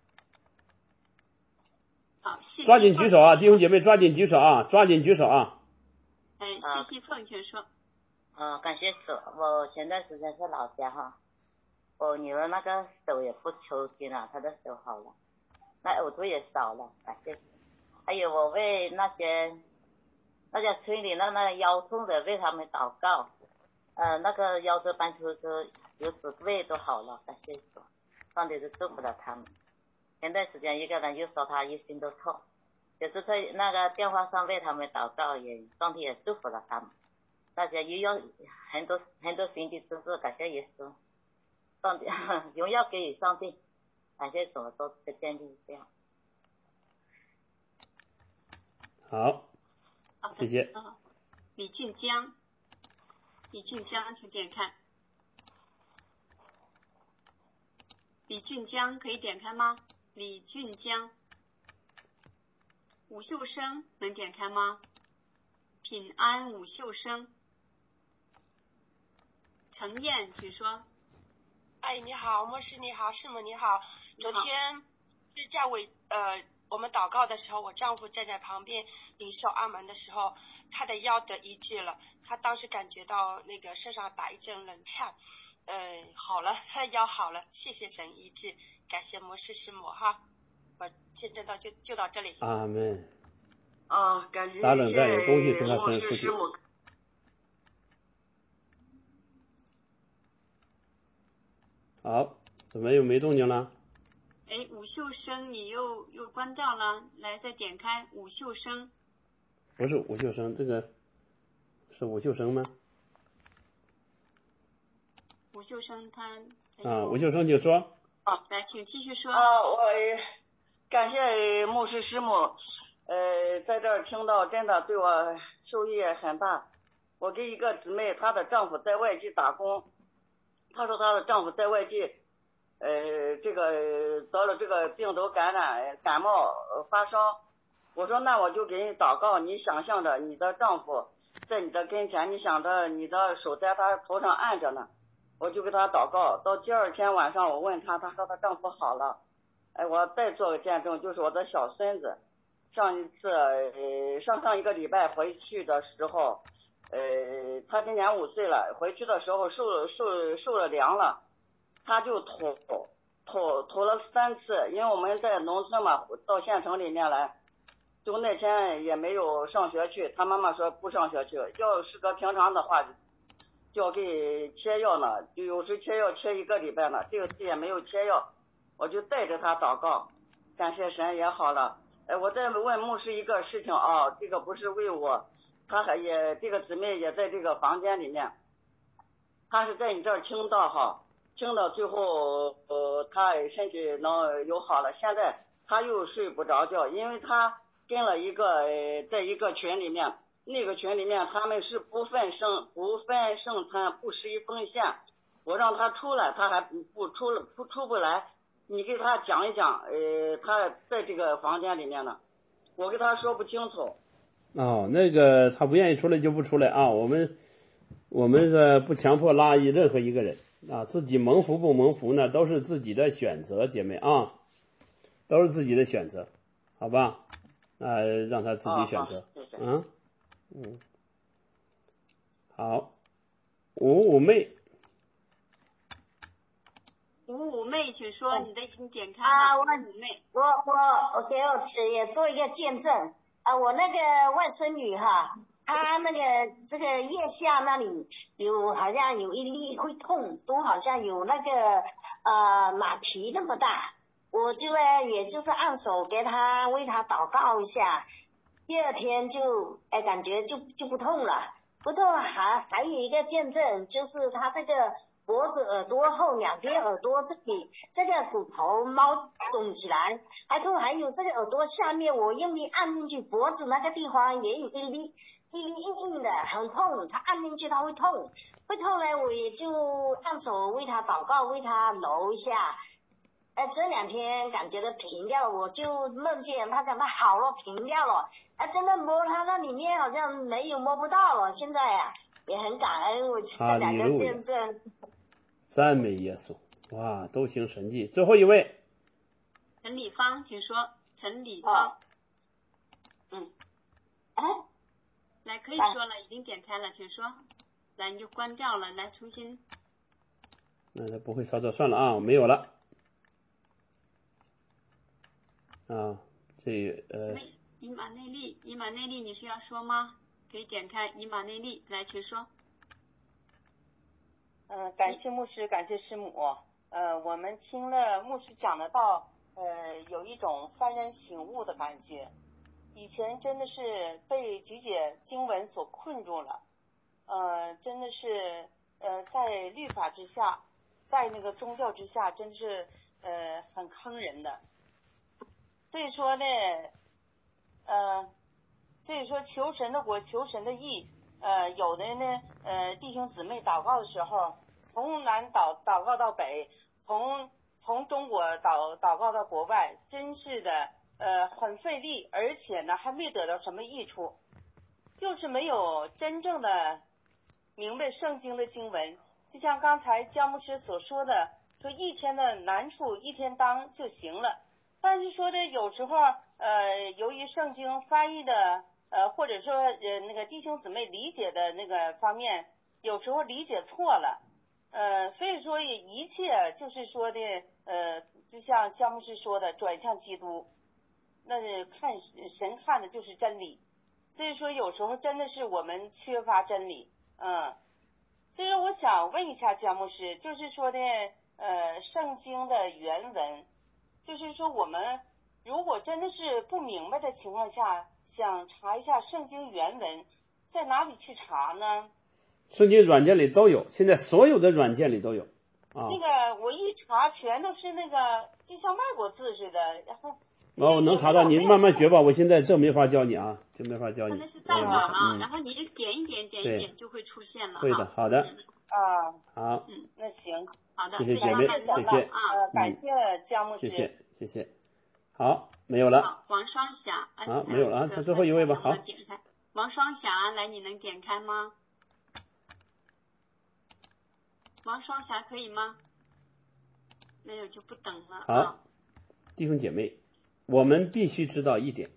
好，谢谢。 抓紧举手啊，弟兄姐妹，抓紧举手啊，抓紧举手啊。 谢凤请说。 感谢主，我前段时间是老家哈，我女儿那个手也不抽筋了，她的手好了，那呕吐也少了，感谢主。还有我为那些村里那腰痛的为他们祷告，那个腰椎盘突出有指胃都好了，感谢主，上帝就祝福了他们。前段时间一个人又说他一心都痛，就是在那个电话上为他们祷告，上帝也祝福了他们。大家也有很多神奇之事，感谢耶稣，上帝荣耀给予上帝，感谢主都是建立这样。 好，谢谢。 李俊江，请点开。李俊江可以点开吗？李俊江。吴秀生能点开吗？平安吴秀生。程燕，请说。 哎，你好，牧师你好，师母你好。昨天是教委我们祷告的时候，我丈夫站在旁边领受阿门的时候，他的腰得医治了。他当时感觉到那个身上打一阵冷颤，好了，他的腰好了，谢谢神医治，感谢牧师师母哈。我见证到就到这里。 阿门。 感谢打冷战有东西从他牧身上出去。 师师母。 好，怎么又没动静了？ 哎，吴秀生你又关掉了，来再点开吴秀生。 不是吴秀生，这个是吴秀生吗？ 吴秀生他吴秀生就说。 来，请继续说。 我感谢牧师师母，在这儿听到真的对我受益很大。我跟一个姊妹，她的丈夫在外地打工，她说她的丈夫在外地这个得了这个病毒感染，感冒发烧。我说那我就给你祷告，你想象着你的丈夫在你的跟前，你想着你的手在他头上按着呢，我就给他祷告。到第二天晚上我问她，她说她丈夫好了。我再做个见证，就是我的小孙子上一次上一个礼拜回去的时候，他今年5岁了，回去的时候受了凉了，他就吐了3次，因为我们在农村嘛，到县城里面来，就那天也没有上学去，他妈妈说不上学去，要是个平常的话就要给切药呢，就有时切药切1个礼拜呢，这个次也没有切药，我就带着他祷告，感谢神也好了。我再问牧师一个事情这个不是为我，他还也这个姊妹也在这个房间里面，他是在你这儿听到听到最后他身体能有好了，现在他又睡不着觉，因为他跟了一个在一个群里面，那个群里面他们是不分圣餐不施一奉献，我让他出来他还不出不来，你给他讲一讲他在这个房间里面呢，我跟他说不清楚。 那个他不愿意出来就不出来啊，我们是不强迫拉任何一个人自己蒙福不蒙福呢都是自己的选择，姐妹都是自己的选择，好吧？让他自己选择。好，五妹， 五妹，请说，你的已经点开了。五妹， 我给我也做一个见证我那个外孙女她那个这个腋下那里好像有一粒会痛，都好像有那个马蹄那么大，我就也就是按手给她为她祷告一下，第二天就感觉就不痛了，还有一个见证就是她这个脖子耳朵后两边耳朵这里这个骨头猫肿起来，还有这个耳朵下面我用力按进去，脖子那个地方也有一粒硬的很痛，他按进去他会痛呢，我也就按手为他祷告，为他揉一下。这2天感觉到平掉了，我就梦见他讲他好了平掉了，真的摸他那里面好像没有摸不到了，现在也很感恩我这2个见证。 赞美耶稣，哇，都行神迹。最后一位， 陈礼芳，请说。陈礼芳。来，可以说了，已经点开了，请说。 来你就关掉了，来重新。 那他不会操作，算了啊，我没有了。啊，这以马内利，你需要说吗？可以点开以马内利来，请说。 感谢牧师，感谢师母。我们听了牧师讲的道，有一种幡然醒悟的感觉。以前真的是被几节经文所困住了，真的是在律法之下，在那个宗教之下，真的是很坑人的。所以说呢，求神的国，求神的义。有的呢，弟兄姊妹祷告的时候，从南祷告到北，从中国祷告到国外，真是的，很费力，而且呢还没得到什么益处，就是没有真正的明白圣经的经文。就像刚才姜牧师所说的，说一天的难处一天当就行了。但是说的有时候，由于圣经翻译的。或者说那个弟兄姊妹理解的那个方面，有时候理解错了，所以说一切就是说的就像姜牧师说的，转向基督，那看神看的就是真理，所以说有时候真的是我们缺乏真理，所以说我想问一下姜牧师，就是说的圣经的原文，就是说我们如果真的是不明白的情况下，想查一下圣经原文，在哪里去查呢？ 圣经软件里都有，现在所有的软件里都有啊。 那个我一查全都是那个就像外国字似的，然后我能查到，你慢慢学吧，我现在这没法教你啊，这没法教你。 那是代码嘛，然后你就点一点就会出现了。 会的，好的。好。 那行。 好的， 谢谢姐妹，谢谢感谢姜牧师， 谢谢。好，没有了。 好，王双霞。 没有了啊，最后一位吧。好。 点开王双霞，来，你能点开吗？王双霞可以吗？没有就不等了。 好，弟兄姐妹，我们必须知道一点，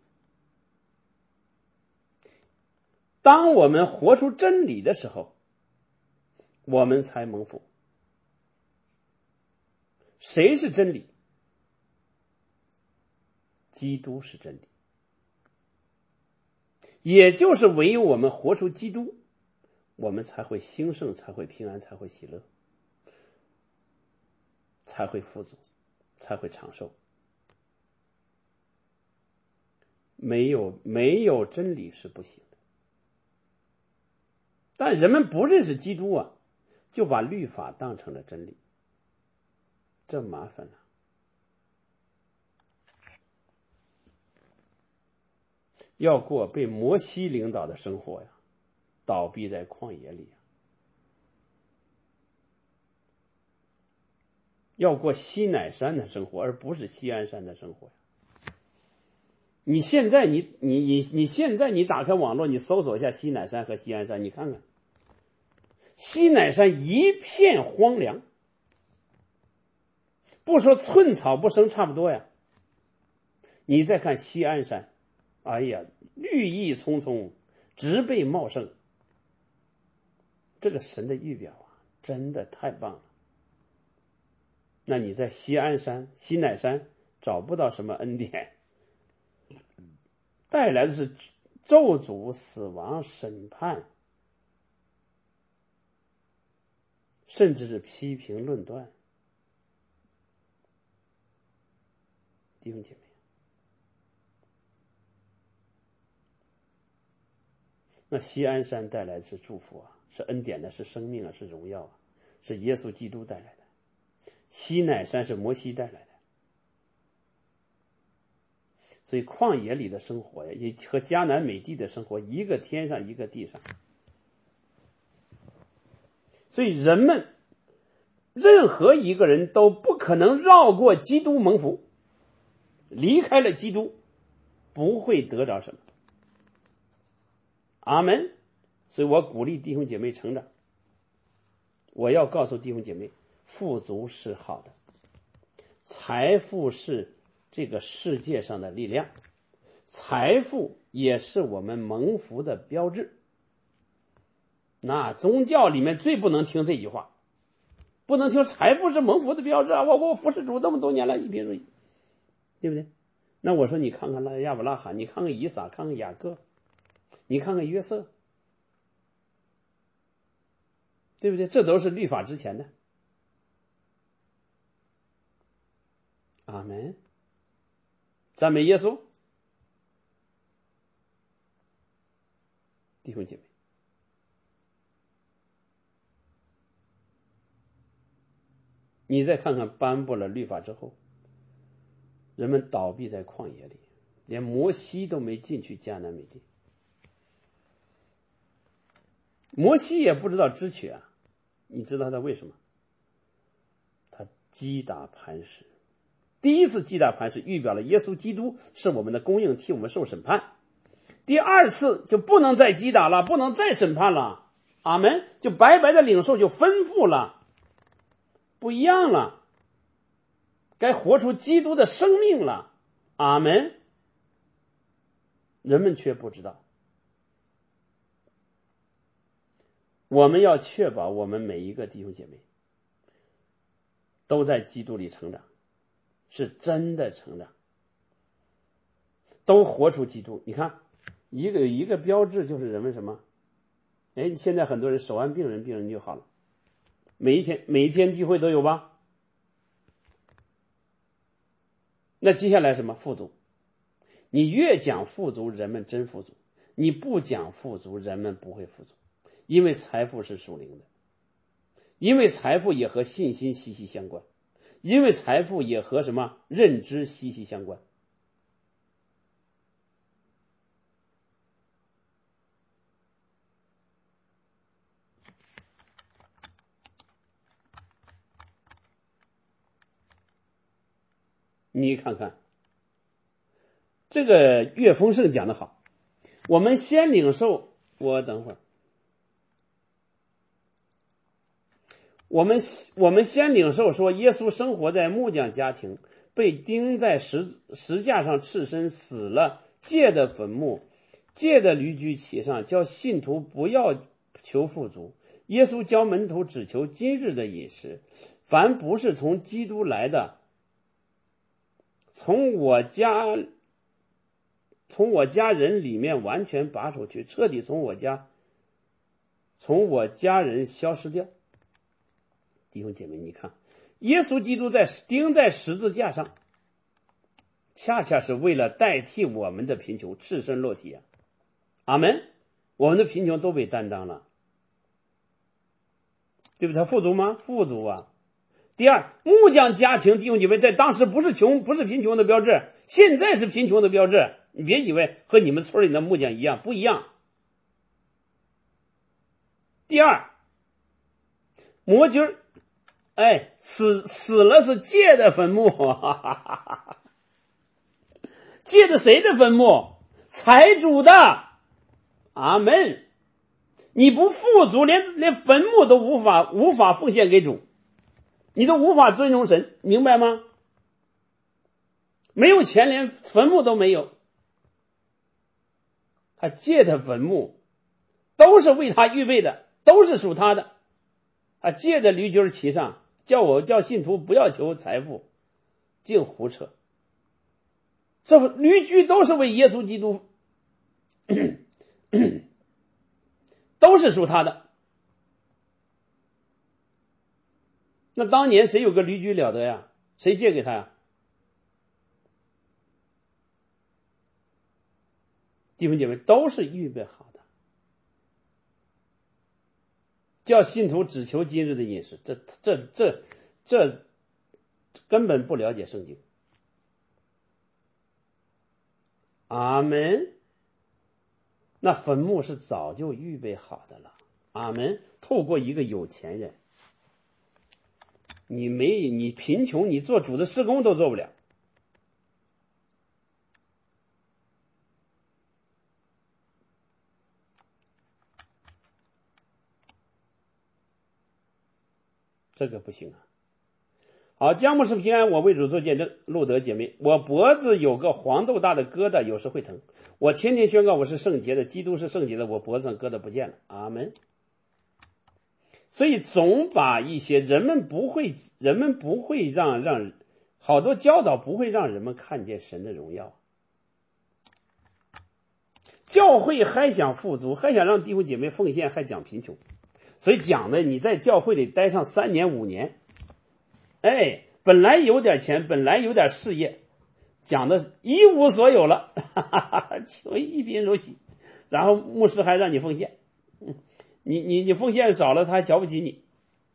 当我们活出真理的时候，我们才蒙福。谁是真理？基督是真理。也就是唯有我们活出基督，我们才会兴盛，才会平安，才会喜乐，才会富足，才会长寿。没有真理是不行的。但人们不认识基督啊，就把律法当成了真理，这麻烦了。要过被摩西领导的生活呀，倒闭在旷野里。要过西乃山的生活，而不是西安山的生活呀。你现在你打开网络，你搜索一下西乃山和西安山，你看看，西乃山一片荒凉，不说寸草不生，差不多呀。你再看西安山，哎呀，绿意葱葱，植被茂盛，这个神的预表啊，真的太棒了。那你在西安山、西乃山找不到什么恩典，带来的是咒诅、死亡、审判，甚至是批评论断。弟兄姐妹，那西安山带来的是祝福啊，是恩典的，是生命啊，是荣耀啊，是耶稣基督带来的。西乃山是摩西带来的。所以旷野里的生活呀，也和迦南美地的生活一个天上一个地上。所以人们任何一个人都不可能绕过基督蒙福，离开了基督不会得着什么。阿门。所以我鼓励弟兄姐妹成长。我要告诉弟兄姐妹，富足是好的，财富是这个世界上的力量，财富也是我们蒙福的标志。 那宗教里面最不能听这句话，不能听财富是蒙福的标志啊！我服侍主这么多年了，一别说，对不对？那我说你看看亚伯拉罕，你看看以撒，看看雅各，你看看约瑟，对不对？这都是律法之前的。阿门，赞美耶稣。弟兄姐妹，你再看看颁布了律法之后，人们倒闭在旷野里，连摩西都没进去迦南美地。摩西也不知道支取啊，你知道他为什么？他击打磐石。第一次击打磐石预表了耶稣基督是我们的供应，替我们受审判。第二次就不能再击打了，不能再审判了。阿门，就白白的领受，就吩咐了，不一样了，该活出基督的生命了。阿门。人们却不知道。我们要确保我们每一个弟兄姐妹都在基督里成长，是真的成长，都活出基督。你看一个标志就是人们什么？哎，现在很多人手按病人，病人就好了。每一天聚会都有吧？那接下来什么？富足。你越讲富足，人们真富足；你不讲富足，人们不会富足。因为财富是属灵的，因为财富也和信心息息相关，因为财富也和什么？认知息息相关。你看看这个岳丰盛讲得好，我们先领受，我等会儿，我们先领受说，耶稣生活在木匠家庭，被钉在十架上，赤身死了，借的坟墓，借的驴驹骑上，叫信徒不要求富足。耶稣教门徒只求今日的饮食，凡不是从基督来的，从我家人里面完全拔出去，彻底从我家人消失掉。弟兄姐妹，你看耶稣基督钉在十字架上，恰恰是为了代替我们的贫穷，赤身裸体啊！阿门。我们的贫穷都被担当了，对不对？他富足吗？富足啊。第二，木匠家庭，弟兄姐妹，在当时不是贫穷的标志，现在是贫穷的标志。你别以为和你们村里的木匠一样，不一样。第二，摩军死了是借的坟墓，借的谁的坟墓？财主的。阿门。你不富足，连坟墓都无法奉献给主，你都无法尊荣神，明白吗？没有钱，连坟墓都没有。他借的坟墓都是为他预备的，都是属他的。他借的驴驹骑上，叫信徒不要求财富，净胡扯。这驴驹都是为耶稣基督都是属他的。那当年谁有个驴驹了得呀？谁借给他呀？弟兄姐妹，都是预备好的，叫信徒只求今日的饮食，这根本不了解圣经。阿门。那坟墓是早就预备好的了。阿门。透过一个有钱人，你贫穷，你做主的事工都做不了。这个不行啊。好，将牧是平安，我为主做见证。路德姐妹，我脖子有个黄豆大的疙瘩，有时会疼。我天天宣告我是圣洁的，基督是圣洁的，我脖子上疙瘩不见了。阿门。 所以总把一些人们不会让好多教导不会让人们看见神的荣耀。教会还想富足，还想让弟兄姐妹奉献，还讲贫穷，所以讲的你在教会里待上3年5年，哎，本来有点钱，本来有点事业，讲的一无所有了，就一贫如洗，然后牧师还让你奉献，你奉献少了，他还瞧不起你。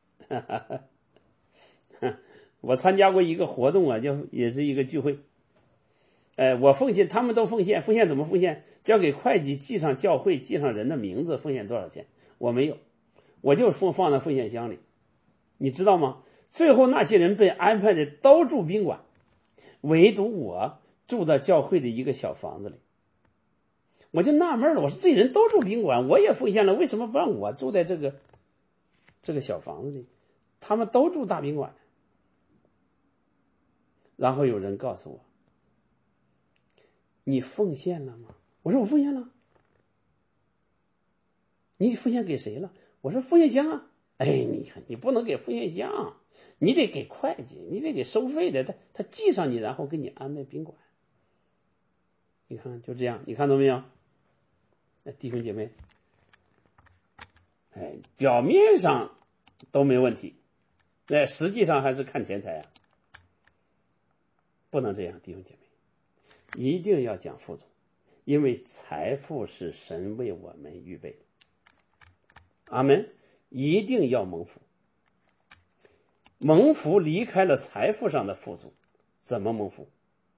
我参加过一个活动啊，也是一个聚会，我奉献，他们都奉献怎么奉献？交给会计记上教会，记上人的名字，奉献多少钱？我没有，我就放在奉献箱里，你知道吗？最后那些人被安排的都住宾馆，唯独我住在教会的一个小房子里。我就纳闷了，我说这人都住宾馆，我也奉献了，为什么不让我住在这个小房子里？他们都住大宾馆。然后有人告诉我，你奉献了吗？我说我奉献了。你奉献给谁了？我说奉献箱啊。哎，你不能给奉献箱，你得给会计，你得给收费的，他记上你，然后给你安排宾馆。你看就这样，你看到没有？弟兄姐妹，表面上都没问题，实际上还是看钱财啊。不能这样，弟兄姐妹，一定要讲富足，因为财富是神为我们预备的。阿们，一定要蒙福。蒙福离开了财富上的富足，怎么蒙福？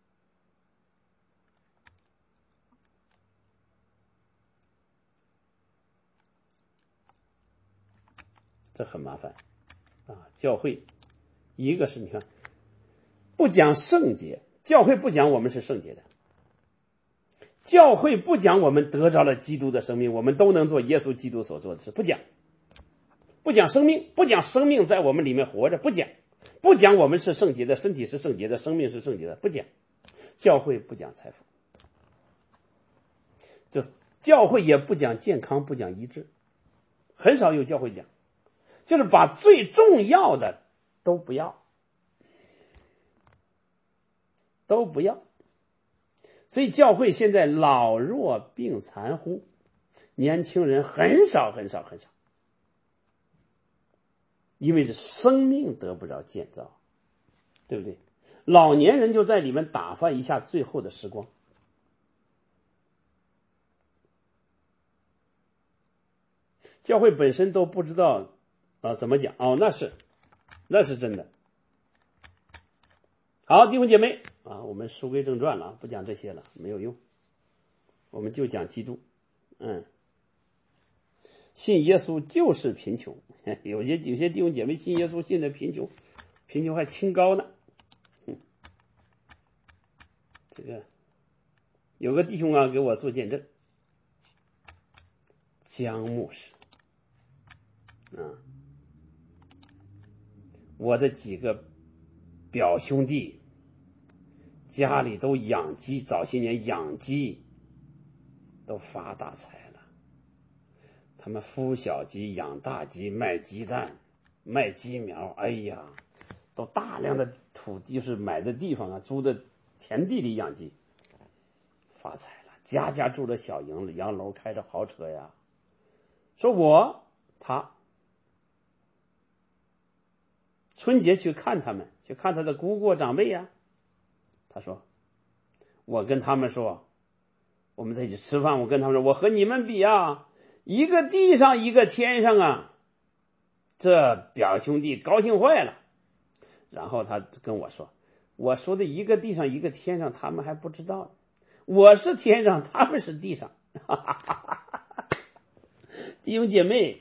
这很麻烦啊！教会一个是你看不讲圣洁，教会不讲我们是圣洁的，教会不讲我们得着了基督的生命，我们都能做耶稣基督所做的事，不讲生命，不讲生命在我们里面活着，不讲我们是圣洁的，身体是圣洁的，生命是圣洁的，不讲。教会不讲财富，就教会也不讲健康，不讲医治，很少有教会讲，就是把最重要的都不要。所以教会现在老弱病残乎，年轻人很少，因为这生命得不着建造，对不对？老年人就在里面打发一下最后的时光。教会本身都不知道怎么讲那是真的。好，弟兄姐妹我们书归正传了，不讲这些了，没有用，我们就讲基督。信耶稣就是贫穷，有些弟兄姐妹信耶稣信的贫穷还清高呢。这个有个弟兄给我做见证，江牧师我的几个表兄弟家里都养鸡，早些年养鸡都发大财了，他们孵小鸡养大鸡，卖鸡蛋卖鸡苗，哎呀，都大量的土地，就是买的地方租的田地里养鸡，发财了，家家住着小洋楼，开着豪车呀。说他春节去看他们，去看他的姑姑长辈呀。他说我跟他们说，我们在一起吃饭，我跟他们说，我和你们比一个地上一个天上这表兄弟高兴坏了。然后他跟我说，我说的一个地上一个天上他们还不知道，我是天上，他们是地上。弟兄姐妹，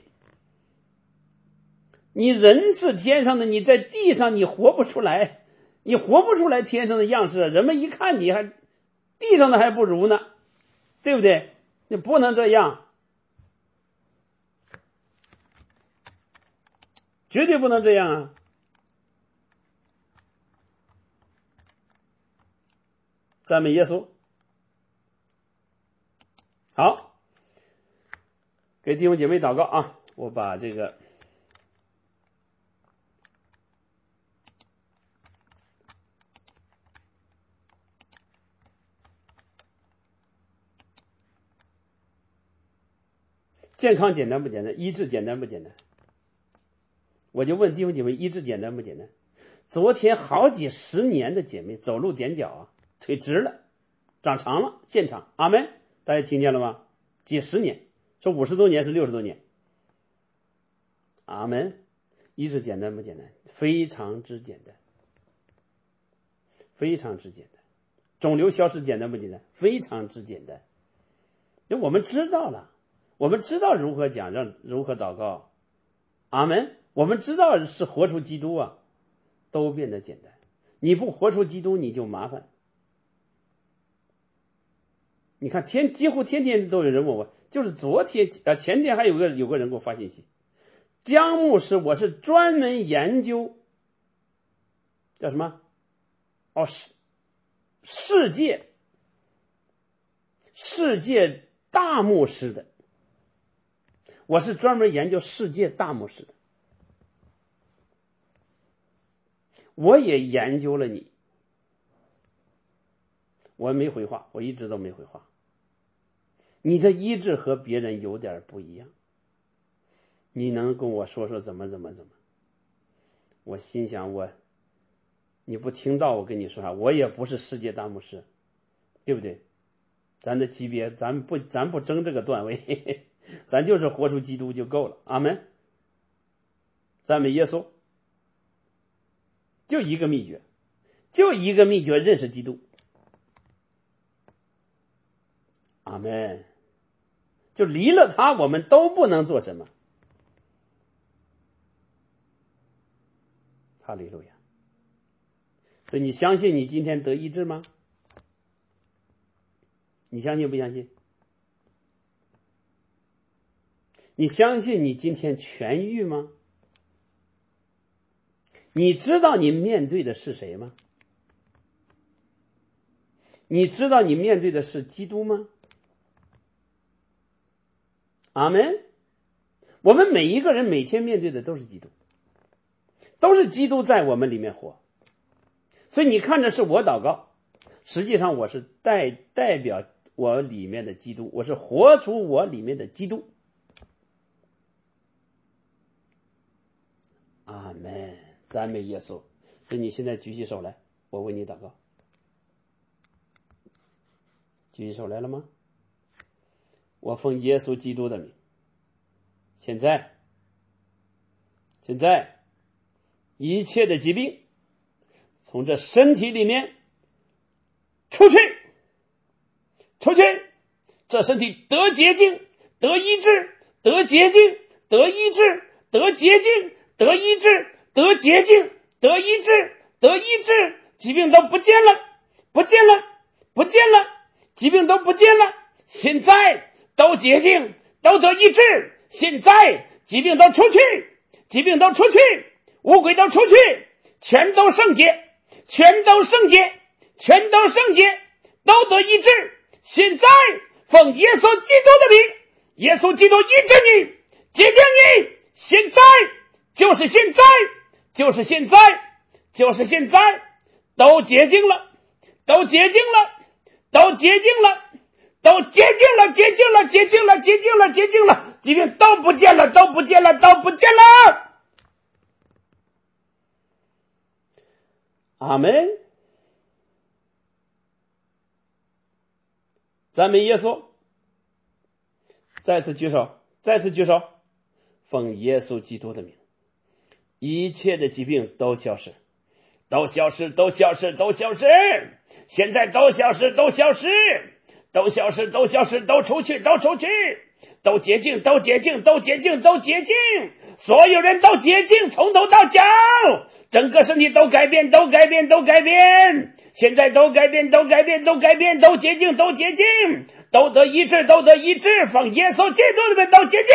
你人是天上的，你在地上你活不出来，天上的样式，人们一看你还地上的还不如呢，对不对？你不能这样，绝对不能这样赞美耶稣。好，给弟兄姐妹祷告我把这个健康简单不简单？医治简单不简单？我就问弟兄姐妹，医治简单不简单？昨天好几十年的姐妹走路踮脚啊，腿直了，长长了，现场，阿们，大家听见了吗？几十年，说50多年是60多年，阿们，医治简单不简单？非常之简单，非常之简单。肿瘤消失简单不简单？非常之简单。因为我们知道了，我们知道如何讲，如何祷告，阿们。我们知道是活出基督啊，都变得简单。你不活出基督，你就麻烦。你看几乎天天都有人问我，就是昨天前天还有个人给我发信息，姜牧师，我是专门研究叫什么？世界大牧师的，我是专门研究世界大牧师的。我也研究了你，我没回话，我一直都没回话。你的医治和别人有点不一样，你能跟我说怎么？我心想你不听到我跟你说啥，我也不是世界大牧师，对不对？咱的级别，咱不争这个段位，咱就是活出基督就够了，阿们。赞美耶稣。就一个秘诀，认识基督，阿们。就离了他，我们都不能做什么。哈利路亚。所以你相信你今天得医治吗？你相信不相信？你相信你今天痊愈吗？你知道你面对的是谁吗？你知道你面对的是基督吗？阿们。我们每一个人每天面对的都是基督，都是基督在我们里面活。所以你看着是我祷告，实际上我是代表我里面的基督，我是活出我里面的基督。阿们。赞美耶稣。所以你现在举起手来，我为你祷告。举起手来了吗？我奉耶稣基督的名，现在一切的疾病从这身体里面出去，这身体得洁净，得医治，得洁净，得医治，得洁净，得医治，得洁净，得医治，得医治，疾病都不见了，疾病都不见了，现在都洁净，都得医治，现在疾病都出去，污鬼都出去，全都圣洁，都得医治。现在奉耶稣基督的名，耶稣基督医治你，洁净你，现在就是现在，都洁净了，疾病都不见了。阿们。赞美耶稣。再次举手，奉耶稣基督的名，一切的疾病都消失，现在都消失，都出去，都洁净，所有人都洁净，从头到脚，整个身体都改变，现在都改变，都洁净，都得医治，奉耶稣基督的名都洁净，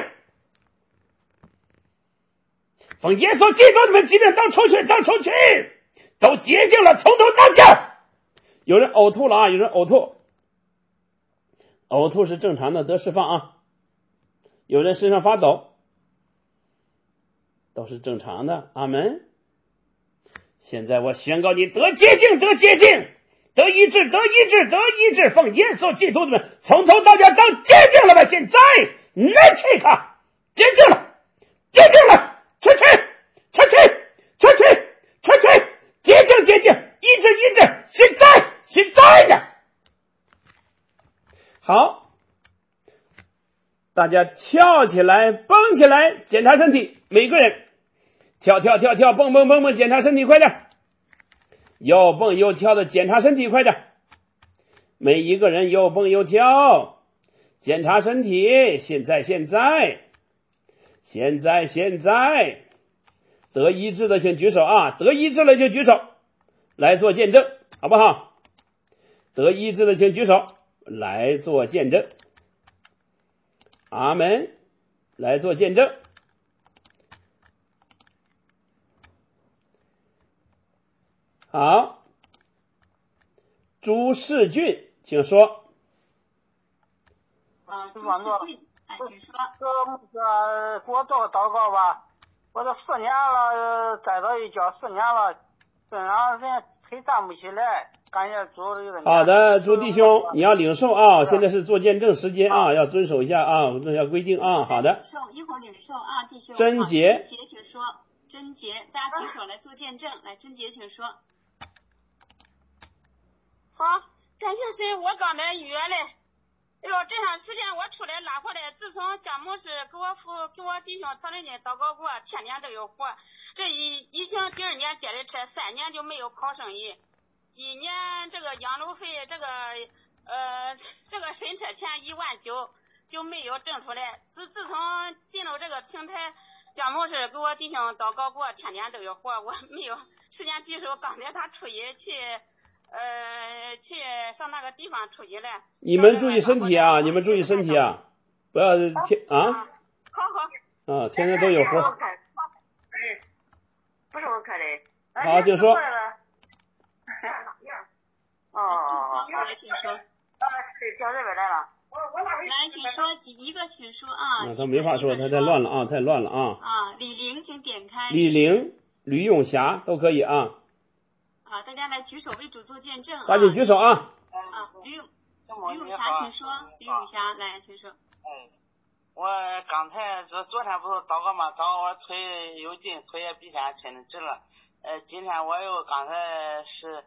奉耶稣基督的名疾病都出去，都洁净了，从头到脚。有人呕吐了啊，呕吐是正常的，得释放啊。有人身上发抖，都是正常的，阿们。现在我宣告你得洁净，得医治，奉耶稣基督的名从头到脚都洁净了吧，现在来这个洁净了，洁净了，出去，出去，出去，出去，洁净洁净，医治医治，现在的。好，大家跳起来，蹦起来，检查身体，每个人跳，蹦，检查身体，快点，又蹦又跳的检查身体，快点，每一个人又蹦又跳，检查身体，现在，得医治的请举手啊，得医治了就举手来做见证，好不好？得医治的请举手来做见证，阿门，来做见证。好，朱世俊请说。 朱世俊，请说。 给我做个祷告吧，我这4年了，栽到一跤4年了，然后人腿站不起来，感谢主的。 好的，朱弟兄，你要领受啊！现在是做见证时间啊，要遵守一下啊，这条规定啊。好的。 一会儿领受啊，弟兄。 贞洁， 请说。贞洁，大家举手来做见证，来，贞洁，请说。 好，感谢神，我刚才约嘞。哎呦，这段时间我出来拉回来，自从蒋牧师给我弟兄曹仁金祷告过，天天都有活。这疫情第2年接的车，3年就没有跑生意，1年这个养路费，这个审车钱19000就没有挣出来。自从进入这个平台，蒋牧师给我弟兄祷告过，天天都有活，我没有时间举手。刚才他出去上那个地方出去了。 你们注意身体啊！不要好。 天天都有活。 不是我开的。 好，请说。 来，请说。 跳这边来了。 来，请说一个，请说啊。 他没法说，他太乱了啊！ 啊，李玲，请点开。 李玲、吕永霞都可以啊。 大家来举手为主做见证啊！ 赶紧举手啊！ 吕永霞，请说。吕永霞，来，请说。 我刚才昨天不是祷告嘛，祷告我腿有劲，腿也比现在抻得直了。今天我又刚才是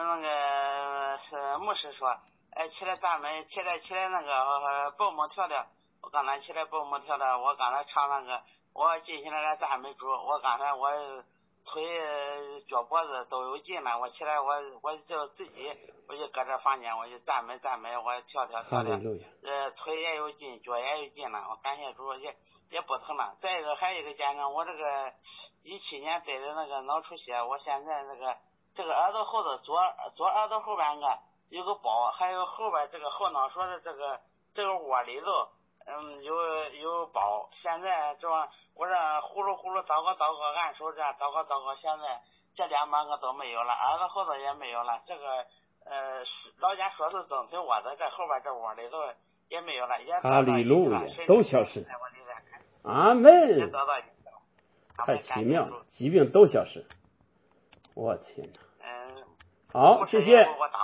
牧师说，起来赞美，起来那个蹦蹦跳跳。我刚才起来蹦蹦跳跳，我刚才唱那个，我进行来赞美主。我刚才我腿脚脖子都有劲了，我起来我就自己我就搁这房间我就赞美，我跳，腿也有劲，脚也有劲了，我感谢主也不疼了。再一个还有一个见证，我这个17年得的那个脑出血，我现在这个耳朵后头左耳朵后边有个包，还有后边这个后脑勺的这个窝里头有包。现在我这呼噜祷告，按手这样祷告，现在这2边都没有了，耳朵后头也没有了。这个老家说是正腿窝子，这后边这窝里头也没有了，也哈利路亚，都消失。阿门。太奇妙了，疾病都消失。我天哪！好，谢谢。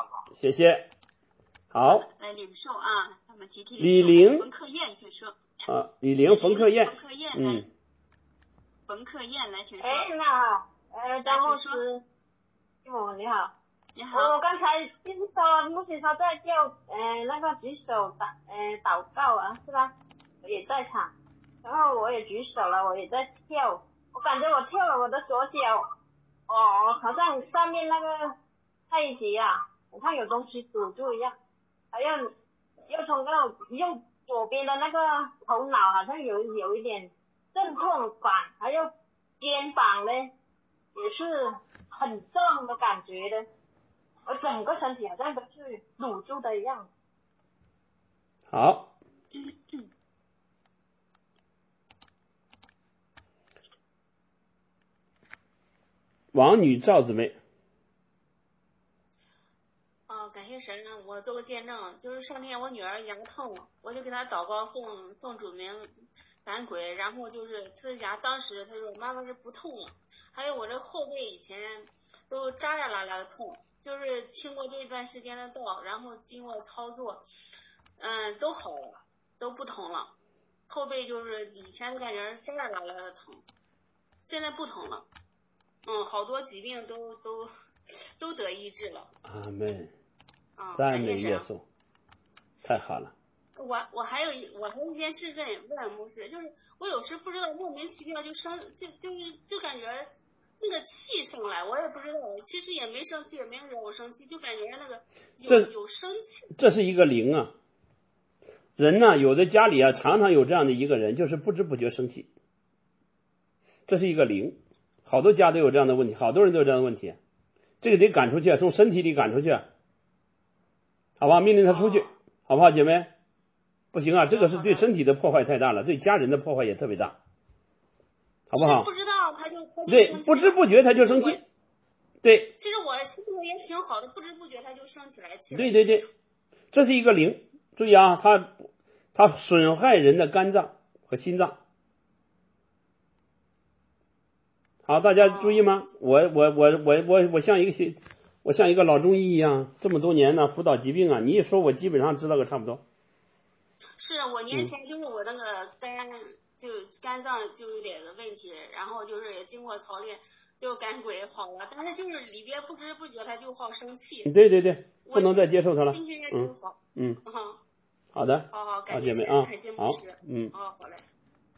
好， 来领受啊，咱们集体李玲、 冯克燕，请说。 李玲、冯克燕， 冯克燕来，请说。 张牧师，你好。 你好。 我刚才听说牧师说在叫那个举手祷告啊，是吧？我也在场，然后我也举手了，我也在跳。我感觉我跳了我的左脚，好像上面那个太极啊，好像有东西堵住一样，还有又从右左边的那个头脑好像有一点阵痛感，还有肩膀呢也是很重的感觉的，我整个身体好像都是堵住的一样。 好。王女赵姊妹。 感谢神，我做个见证，就是上天我女儿牙痛，我就给她祷告奉主名赶鬼，然后就是她的牙当时她说妈妈是不痛了，还有我这后背以前都扎扎拉拉的痛，就是经过这一段时间的道，然后经过操作都好了，都不痛了。 后背就是以前感觉这儿来了疼，现在不疼了。好多疾病都得医治了。 阿门。 赞美耶稣，太好了。 我还有一件事问牧师，就是我有时不知道莫名其妙就感觉那个气上来，我也不知道，其实也没生气，也没有让我生气，就感觉那个有生气。 这是一个灵啊。人呢，有的家里啊，常常有这样的一个人，就是不知不觉生气，这是一个灵。好多家都有这样的问题，好多人都有这样的问题，这个得赶出去，从身体里赶出去，好吧？命令他出去，好不好，姐妹？不行啊，这个是对身体的破坏太大了，对家人的破坏也特别大，好不好？ 不知道他就对，不知不觉他就生气，对。 其实我心情也挺好的，不知不觉他就生起来气。 对，这是一个灵，注意啊，它损害人的肝脏和心脏。好，大家注意吗？我像一个老中医一样，这么多年呢辅导疾病啊，你一说我基本上知道个差不多。 是我年前就是我那个肝脏就有点问题，然后就是也经过操练，就肝鬼好了，但是就是里边不知不觉他就好生气。 对，不能再接受他了。 心情也挺好。 好的。 好，感谢姐妹啊。 感谢牧师。好嘞。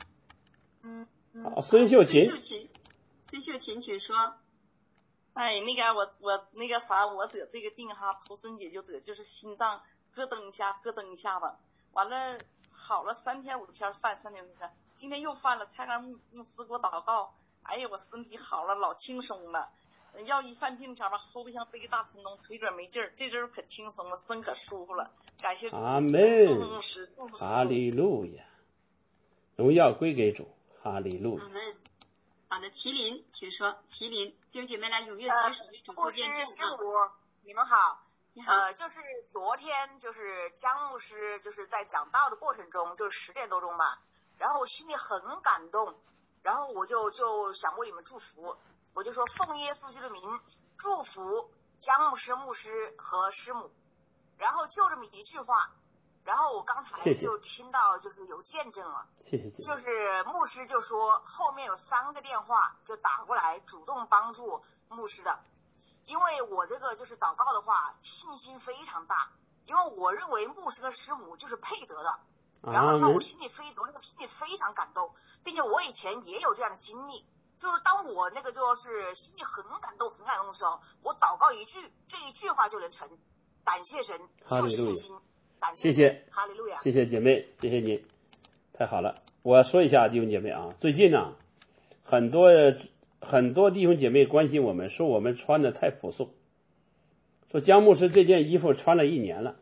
好，孙秀琴， 请说。 哎，我那个啥，我得这个病哈，头孙姐就得，就是心脏咯噔一下的，完了好了3天5天犯3天5天，今天又犯了，蔡干牧师给我祷告，哎呀，我身体好了，老轻松了。要一犯病前吧，后背像背个大春笼，腿脚没劲儿，这阵可轻松了，身可舒服了。感谢主， 阿门，哈利路亚，荣耀归给主，哈利路亚。 阿门。好的，麒麟，请说。麒麟，弟兄姐妹来踊跃举手为主做见证。 师母，你们好。 你好。 就是昨天就是江牧师就是在讲道的过程中，就是10点多钟吧，然后我心里很感动，然后我就想为你们祝福，我就说奉耶稣基督的名祝福江牧师、牧师和师母，然后就这么一句话。然后我刚才就听到就是有见证了， 谢谢。 就是牧师就说后面有3个电话就打过来主动帮助牧师的，因为我这个就是祷告的话信心非常大，因为我认为牧师和师母就是配得的，然后的话我心里非常感动，并且我以前也有这样的经历，就是当我那个就是心里很感动的时候，我祷告这一句话就能成，感谢神，就是信心。 谢谢， 哈利路亚， 谢谢姐妹，谢谢你，太好了。我说一下弟兄姐妹啊，最近呢，很多弟兄姐妹关心我们，说我们穿的太朴素，说江牧师这件衣服穿了1年了，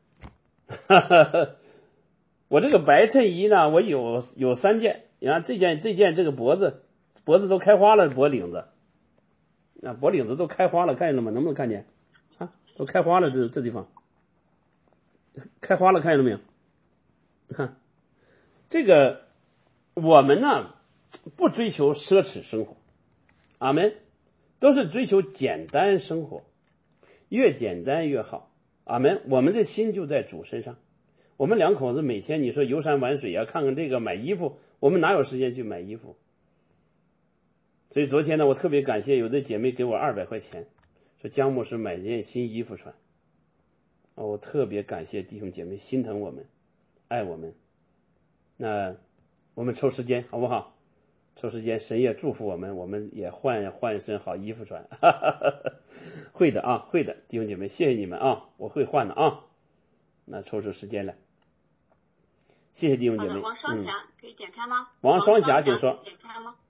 我这个白衬衣呢，我有3件，你看这件这个脖子都开花了，脖领子，脖领子都开花了，看见了吗？能不能看见啊？都开花了，这地方。开花了，看见了没有？你看这个，我们呢不追求奢侈生活，阿们，都是追求简单生活，越简单越好，阿们。我们的心就在主身上，我们2口子每天你说游山玩水啊，看看这个买衣服，我们哪有时间去买衣服？所以昨天呢，我特别感谢有的姐妹给我200块钱，说江牧师买件新衣服穿。我特别感谢弟兄姐妹心疼我们，爱我们。那我们抽时间好不好？抽时间，神也祝福我们，我们也换一身好衣服穿。会的啊，会的，弟兄姐妹，谢谢你们啊，我会换的啊。那抽出时间来，谢谢弟兄姐妹。 王双霞可以点开吗？ 王双霞，请说。 点开吗？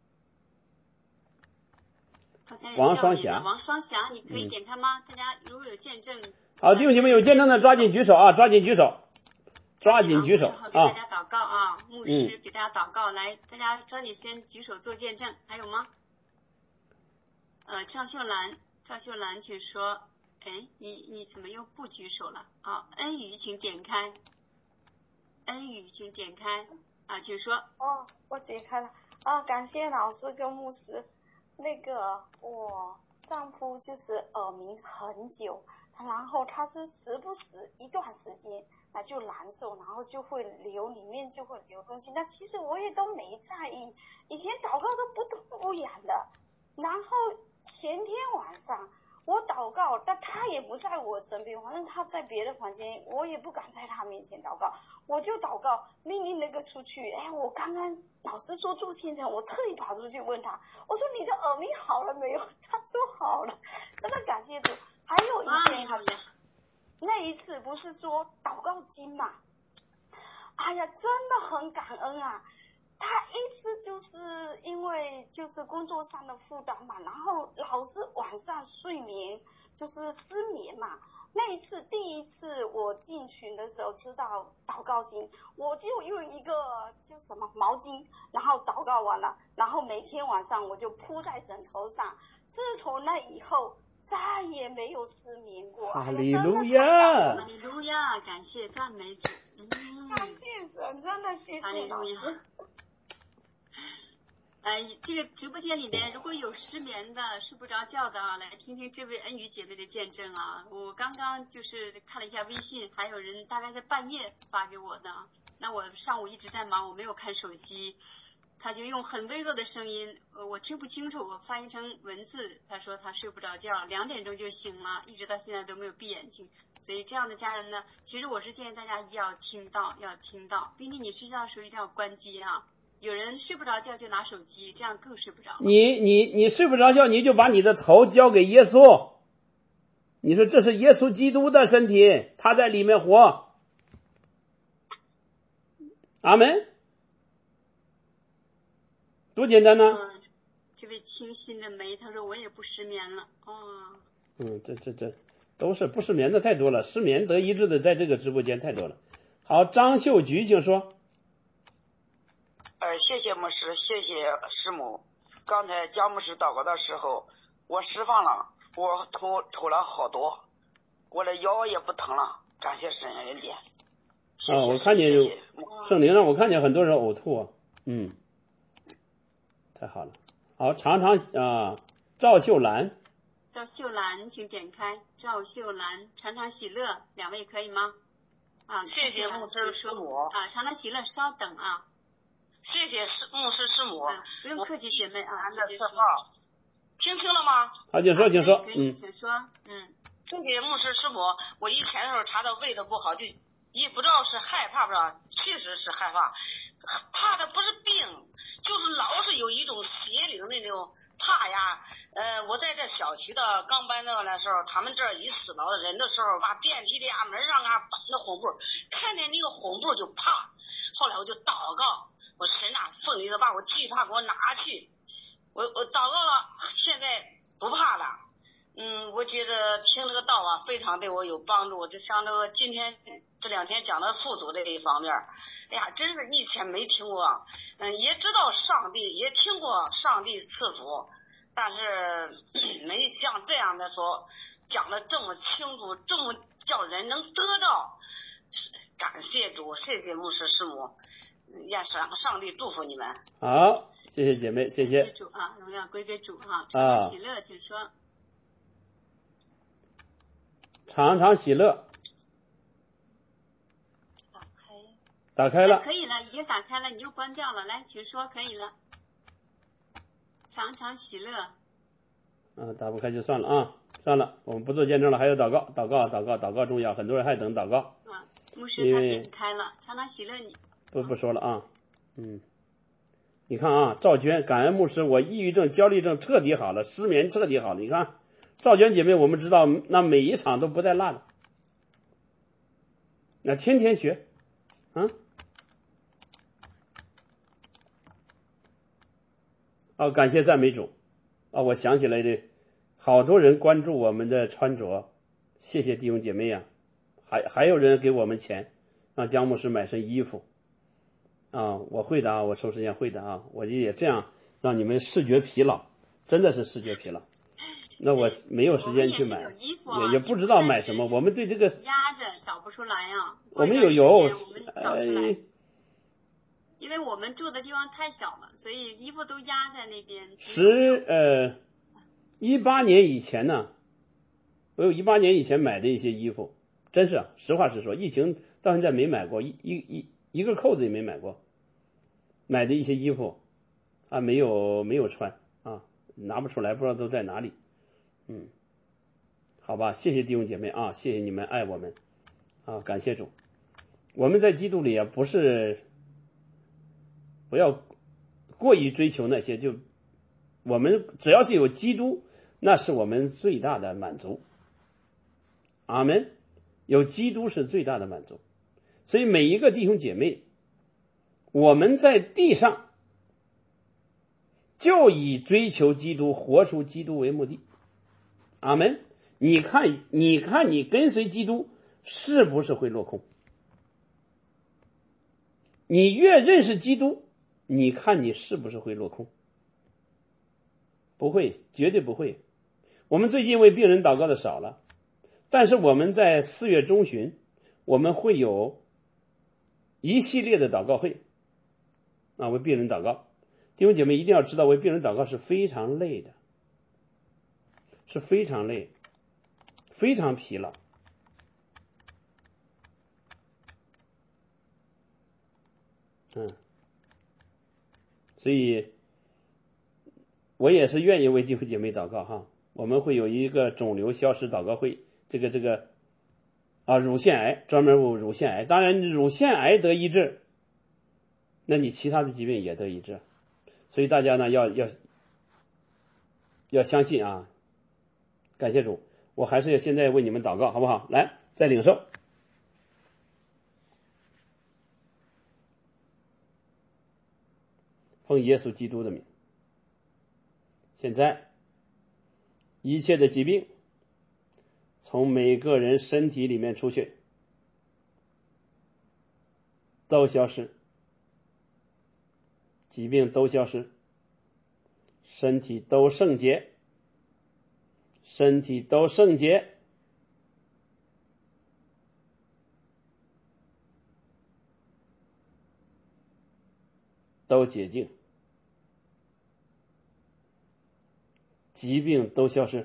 王双霞， 你可以点开吗？大家如果有见证。 好，弟兄姐妹有见证的抓紧举手啊！抓紧举手啊！ 给大家祷告啊！牧师给大家祷告，来，大家抓紧先举手做见证，还有吗？赵秀兰，请说。哎，你怎么又不举手了？啊，恩宇，请点开。请说。 哦，我解开了啊！感谢老师跟牧师。那个我丈夫就是耳鸣很久。然后他是时不时一段时间那就难受，然后就会流，里面就会流东西。那其实我也都没在意，以前祷告都不痛不痒的。然后前天晚上我祷告，但他也不在我身边，反正他在别的房间，我也不敢在他面前祷告，我就祷告命令那个出去。我刚刚老师说做见证，我特意跑出去问他，我说你的耳鸣好了没有？他说好了，真的感谢主。还有一件那一次不是说祷告经嘛，哎呀，真的很感恩啊。他一直就是因为就是工作上的负担嘛，然后老是晚上睡眠就是失眠嘛。那一次第一次我进群的时候知道祷告经，我就用一个就什么毛巾，然后祷告完了，然后每天晚上我就铺在枕头上。自从那以后再也没有失眠过。 哈利路亚， 哈利路亚，感谢赞美主， 感谢神，真的谢谢老师。 这个直播间里面如果有失眠的、睡不着觉的啊，来听听这位恩语姐妹的见证啊。我刚刚就是看了一下微信，还有人大概在半夜发给我的，那我上午一直在忙，我没有看手机。他就用很微弱的声音，我听不清楚，我翻译成文字，他说他睡不着觉，2点钟就醒了，一直到现在都没有闭眼睛。所以这样的家人呢，其实我是建议大家要听到，并且你睡觉的时候一定要关机啊。有人睡不着觉就拿手机，这样更睡不着。 你睡不着觉，你就把你的头交给耶稣，你说这是耶稣基督的身体，他在里面活。阿门。多简单呢！ 这位清新的梅，他说我也不失眠了。 这都是不失眠的太多了，失眠得医治的在这个直播间太多了。好，张秀菊请说。 谢谢牧师，谢谢师母。刚才江牧师祷告的时候，我释放了，我吐了好多，我的腰也不疼了，感谢神恩典。 我看见有圣灵让我看见很多人呕吐啊，太好了。好，赵秀兰， 请点开赵秀兰，常常喜乐，2位可以吗？ 谢谢牧师师母。 常常喜乐，稍等啊。 谢谢牧师师母。 不用客气，姐妹啊。 直接说。听清了吗？ 好，请说。 可以，请说。 谢谢牧师师母。我以前的时候查到胃的不好，就也不知道是害怕不知道，确实是害怕。怕的不是病，就是老是有一种邪灵的那种怕呀。我在这小区的刚搬到那时候，他们这儿一死老人的时候，把电梯的门上绑那红布，看见那个红布就怕。后来我就祷告，我神啊，奉你的把我惧怕给我拿去。我祷告了，现在不怕了。我觉得听这个道啊，非常对我有帮助。就像这个今天这2天讲的富足这一方面，哎呀，真是以前没听过。也知道上帝，也听过上帝赐福，但是没像这样的说讲的这么清楚，这么叫人能得到。感谢主，谢谢牧师师母，愿上帝祝福你们。 好，谢谢姐妹，谢谢。 谢谢主啊，荣耀归给主哈。常常喜乐，请说。 常常喜乐。打开了。 可以了，已经打开了，你又关掉了，来，请说，可以了。常常喜乐。 打不开就算了啊，算了，我们不做见证了，还有祷告重要，很多人还等祷告。 牧师他点开了，常常喜乐你。 不说了啊，你看啊，赵娟，感恩牧师，我抑郁症、焦虑症彻底好了，失眠彻底好了。你看，赵娟姐妹，我们知道那每一场都不带落的，那天天学，感谢赞美主。我想起来的，好多人关注我们的穿着，谢谢弟兄姐妹呀。还有人给我们钱，让姜牧师买身衣服。我会的啊，我抽时间会的啊，我就也这样让你们视觉疲劳，真的是视觉疲劳。那我没有时间去买，也不知道买什么。我们对这个压着找不出来啊。 我们有， 我们找出来。因为我们住的地方太小了，所以衣服都压在那边。 18年以前呢，我有18年以前买的一些衣服，真是实话实说，疫情到现在没买过一个扣子也没买过，买的一些衣服啊没有穿啊，拿不出来，不知道都在哪里。好吧，谢谢弟兄姐妹啊，谢谢你们爱我们啊，感谢主。我们在基督里啊，不要过于追求那些，就我们只要是有基督，那是我们最大的满足。阿们，有基督是最大的满足。所以每一个弟兄姐妹，我们在地上就以追求基督、活出基督为目的。阿们，你看你跟随基督是不是会落空？你越认识基督，你看你是不是会落空？不会，绝对不会。我们最近为病人祷告的少了，但是我们在4月中旬，我们会有一系列的祷告会啊，为病人祷告。弟兄姐妹一定要知道，为病人祷告是非常累的，是非常累，非常疲劳。所以我也是愿意为弟兄姐妹祷告哈。我们会有一个肿瘤消失祷告会，这个乳腺癌，专门为乳腺癌。当然乳腺癌得医治，那你其他的疾病也得医治。所以大家呢要相信啊，感谢主。我还是现在为你们祷告，好不好？来，再领受。奉耶稣基督的名，现在一切的疾病从每个人身体里面出去，都消失，疾病都消失，身体都圣洁，身体都圣洁。都洁净，疾病都消失。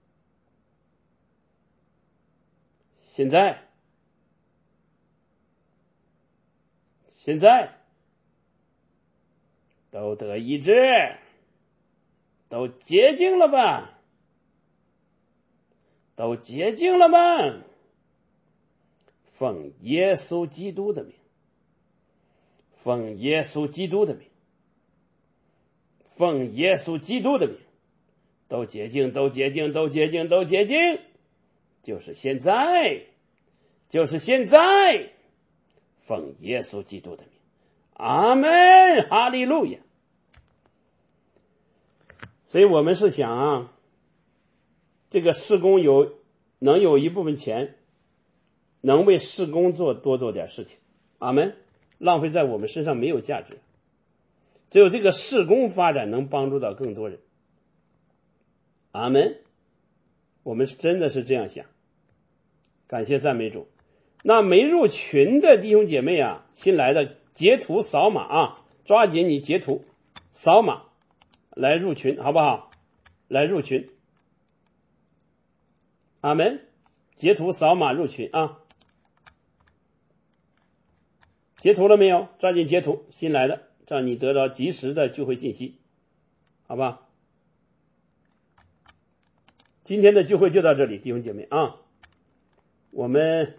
现在都得医治，都洁净了吧？都洁净了吗？奉耶稣基督的名，奉耶稣基督的名，奉耶稣基督的名，都洁净，都洁净，都洁净，都洁净，就是现在，就是现在，奉耶稣基督的名，阿们，哈利路亚。所以我们是想这个事工能有一部分钱能为事工多做点事情，阿们，浪费在我们身上没有价值，只有这个事工发展能帮助到更多人，阿们，我们真的是这样想，感谢赞美主。那没入群的弟兄姐妹啊，新来的截图扫码啊，抓紧你截图扫码来入群，好不好？来入群，阿们，截图扫码入群啊。截图了没有？抓紧截图，新来的，让你得到及时的聚会信息，好吧？今天的聚会就到这里，弟兄姐妹啊，我们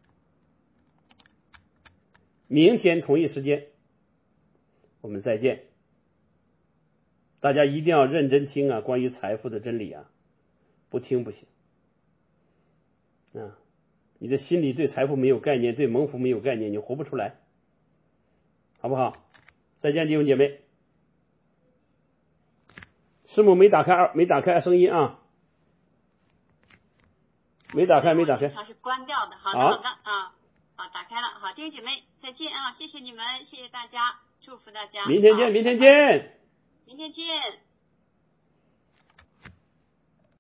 明天同一时间我们再见。大家一定要认真听啊，关于财富的真理啊，不听不行啊！你的心里对财富没有概念，对蒙福没有概念，你活不出来，好不好？再见，弟兄姐妹。师母没打开声音啊，没打开。 它是关掉的。好的啊，好，打开了。好，弟兄姐妹再见啊！谢谢你们，谢谢大家，祝福大家。 明天见。 明天见。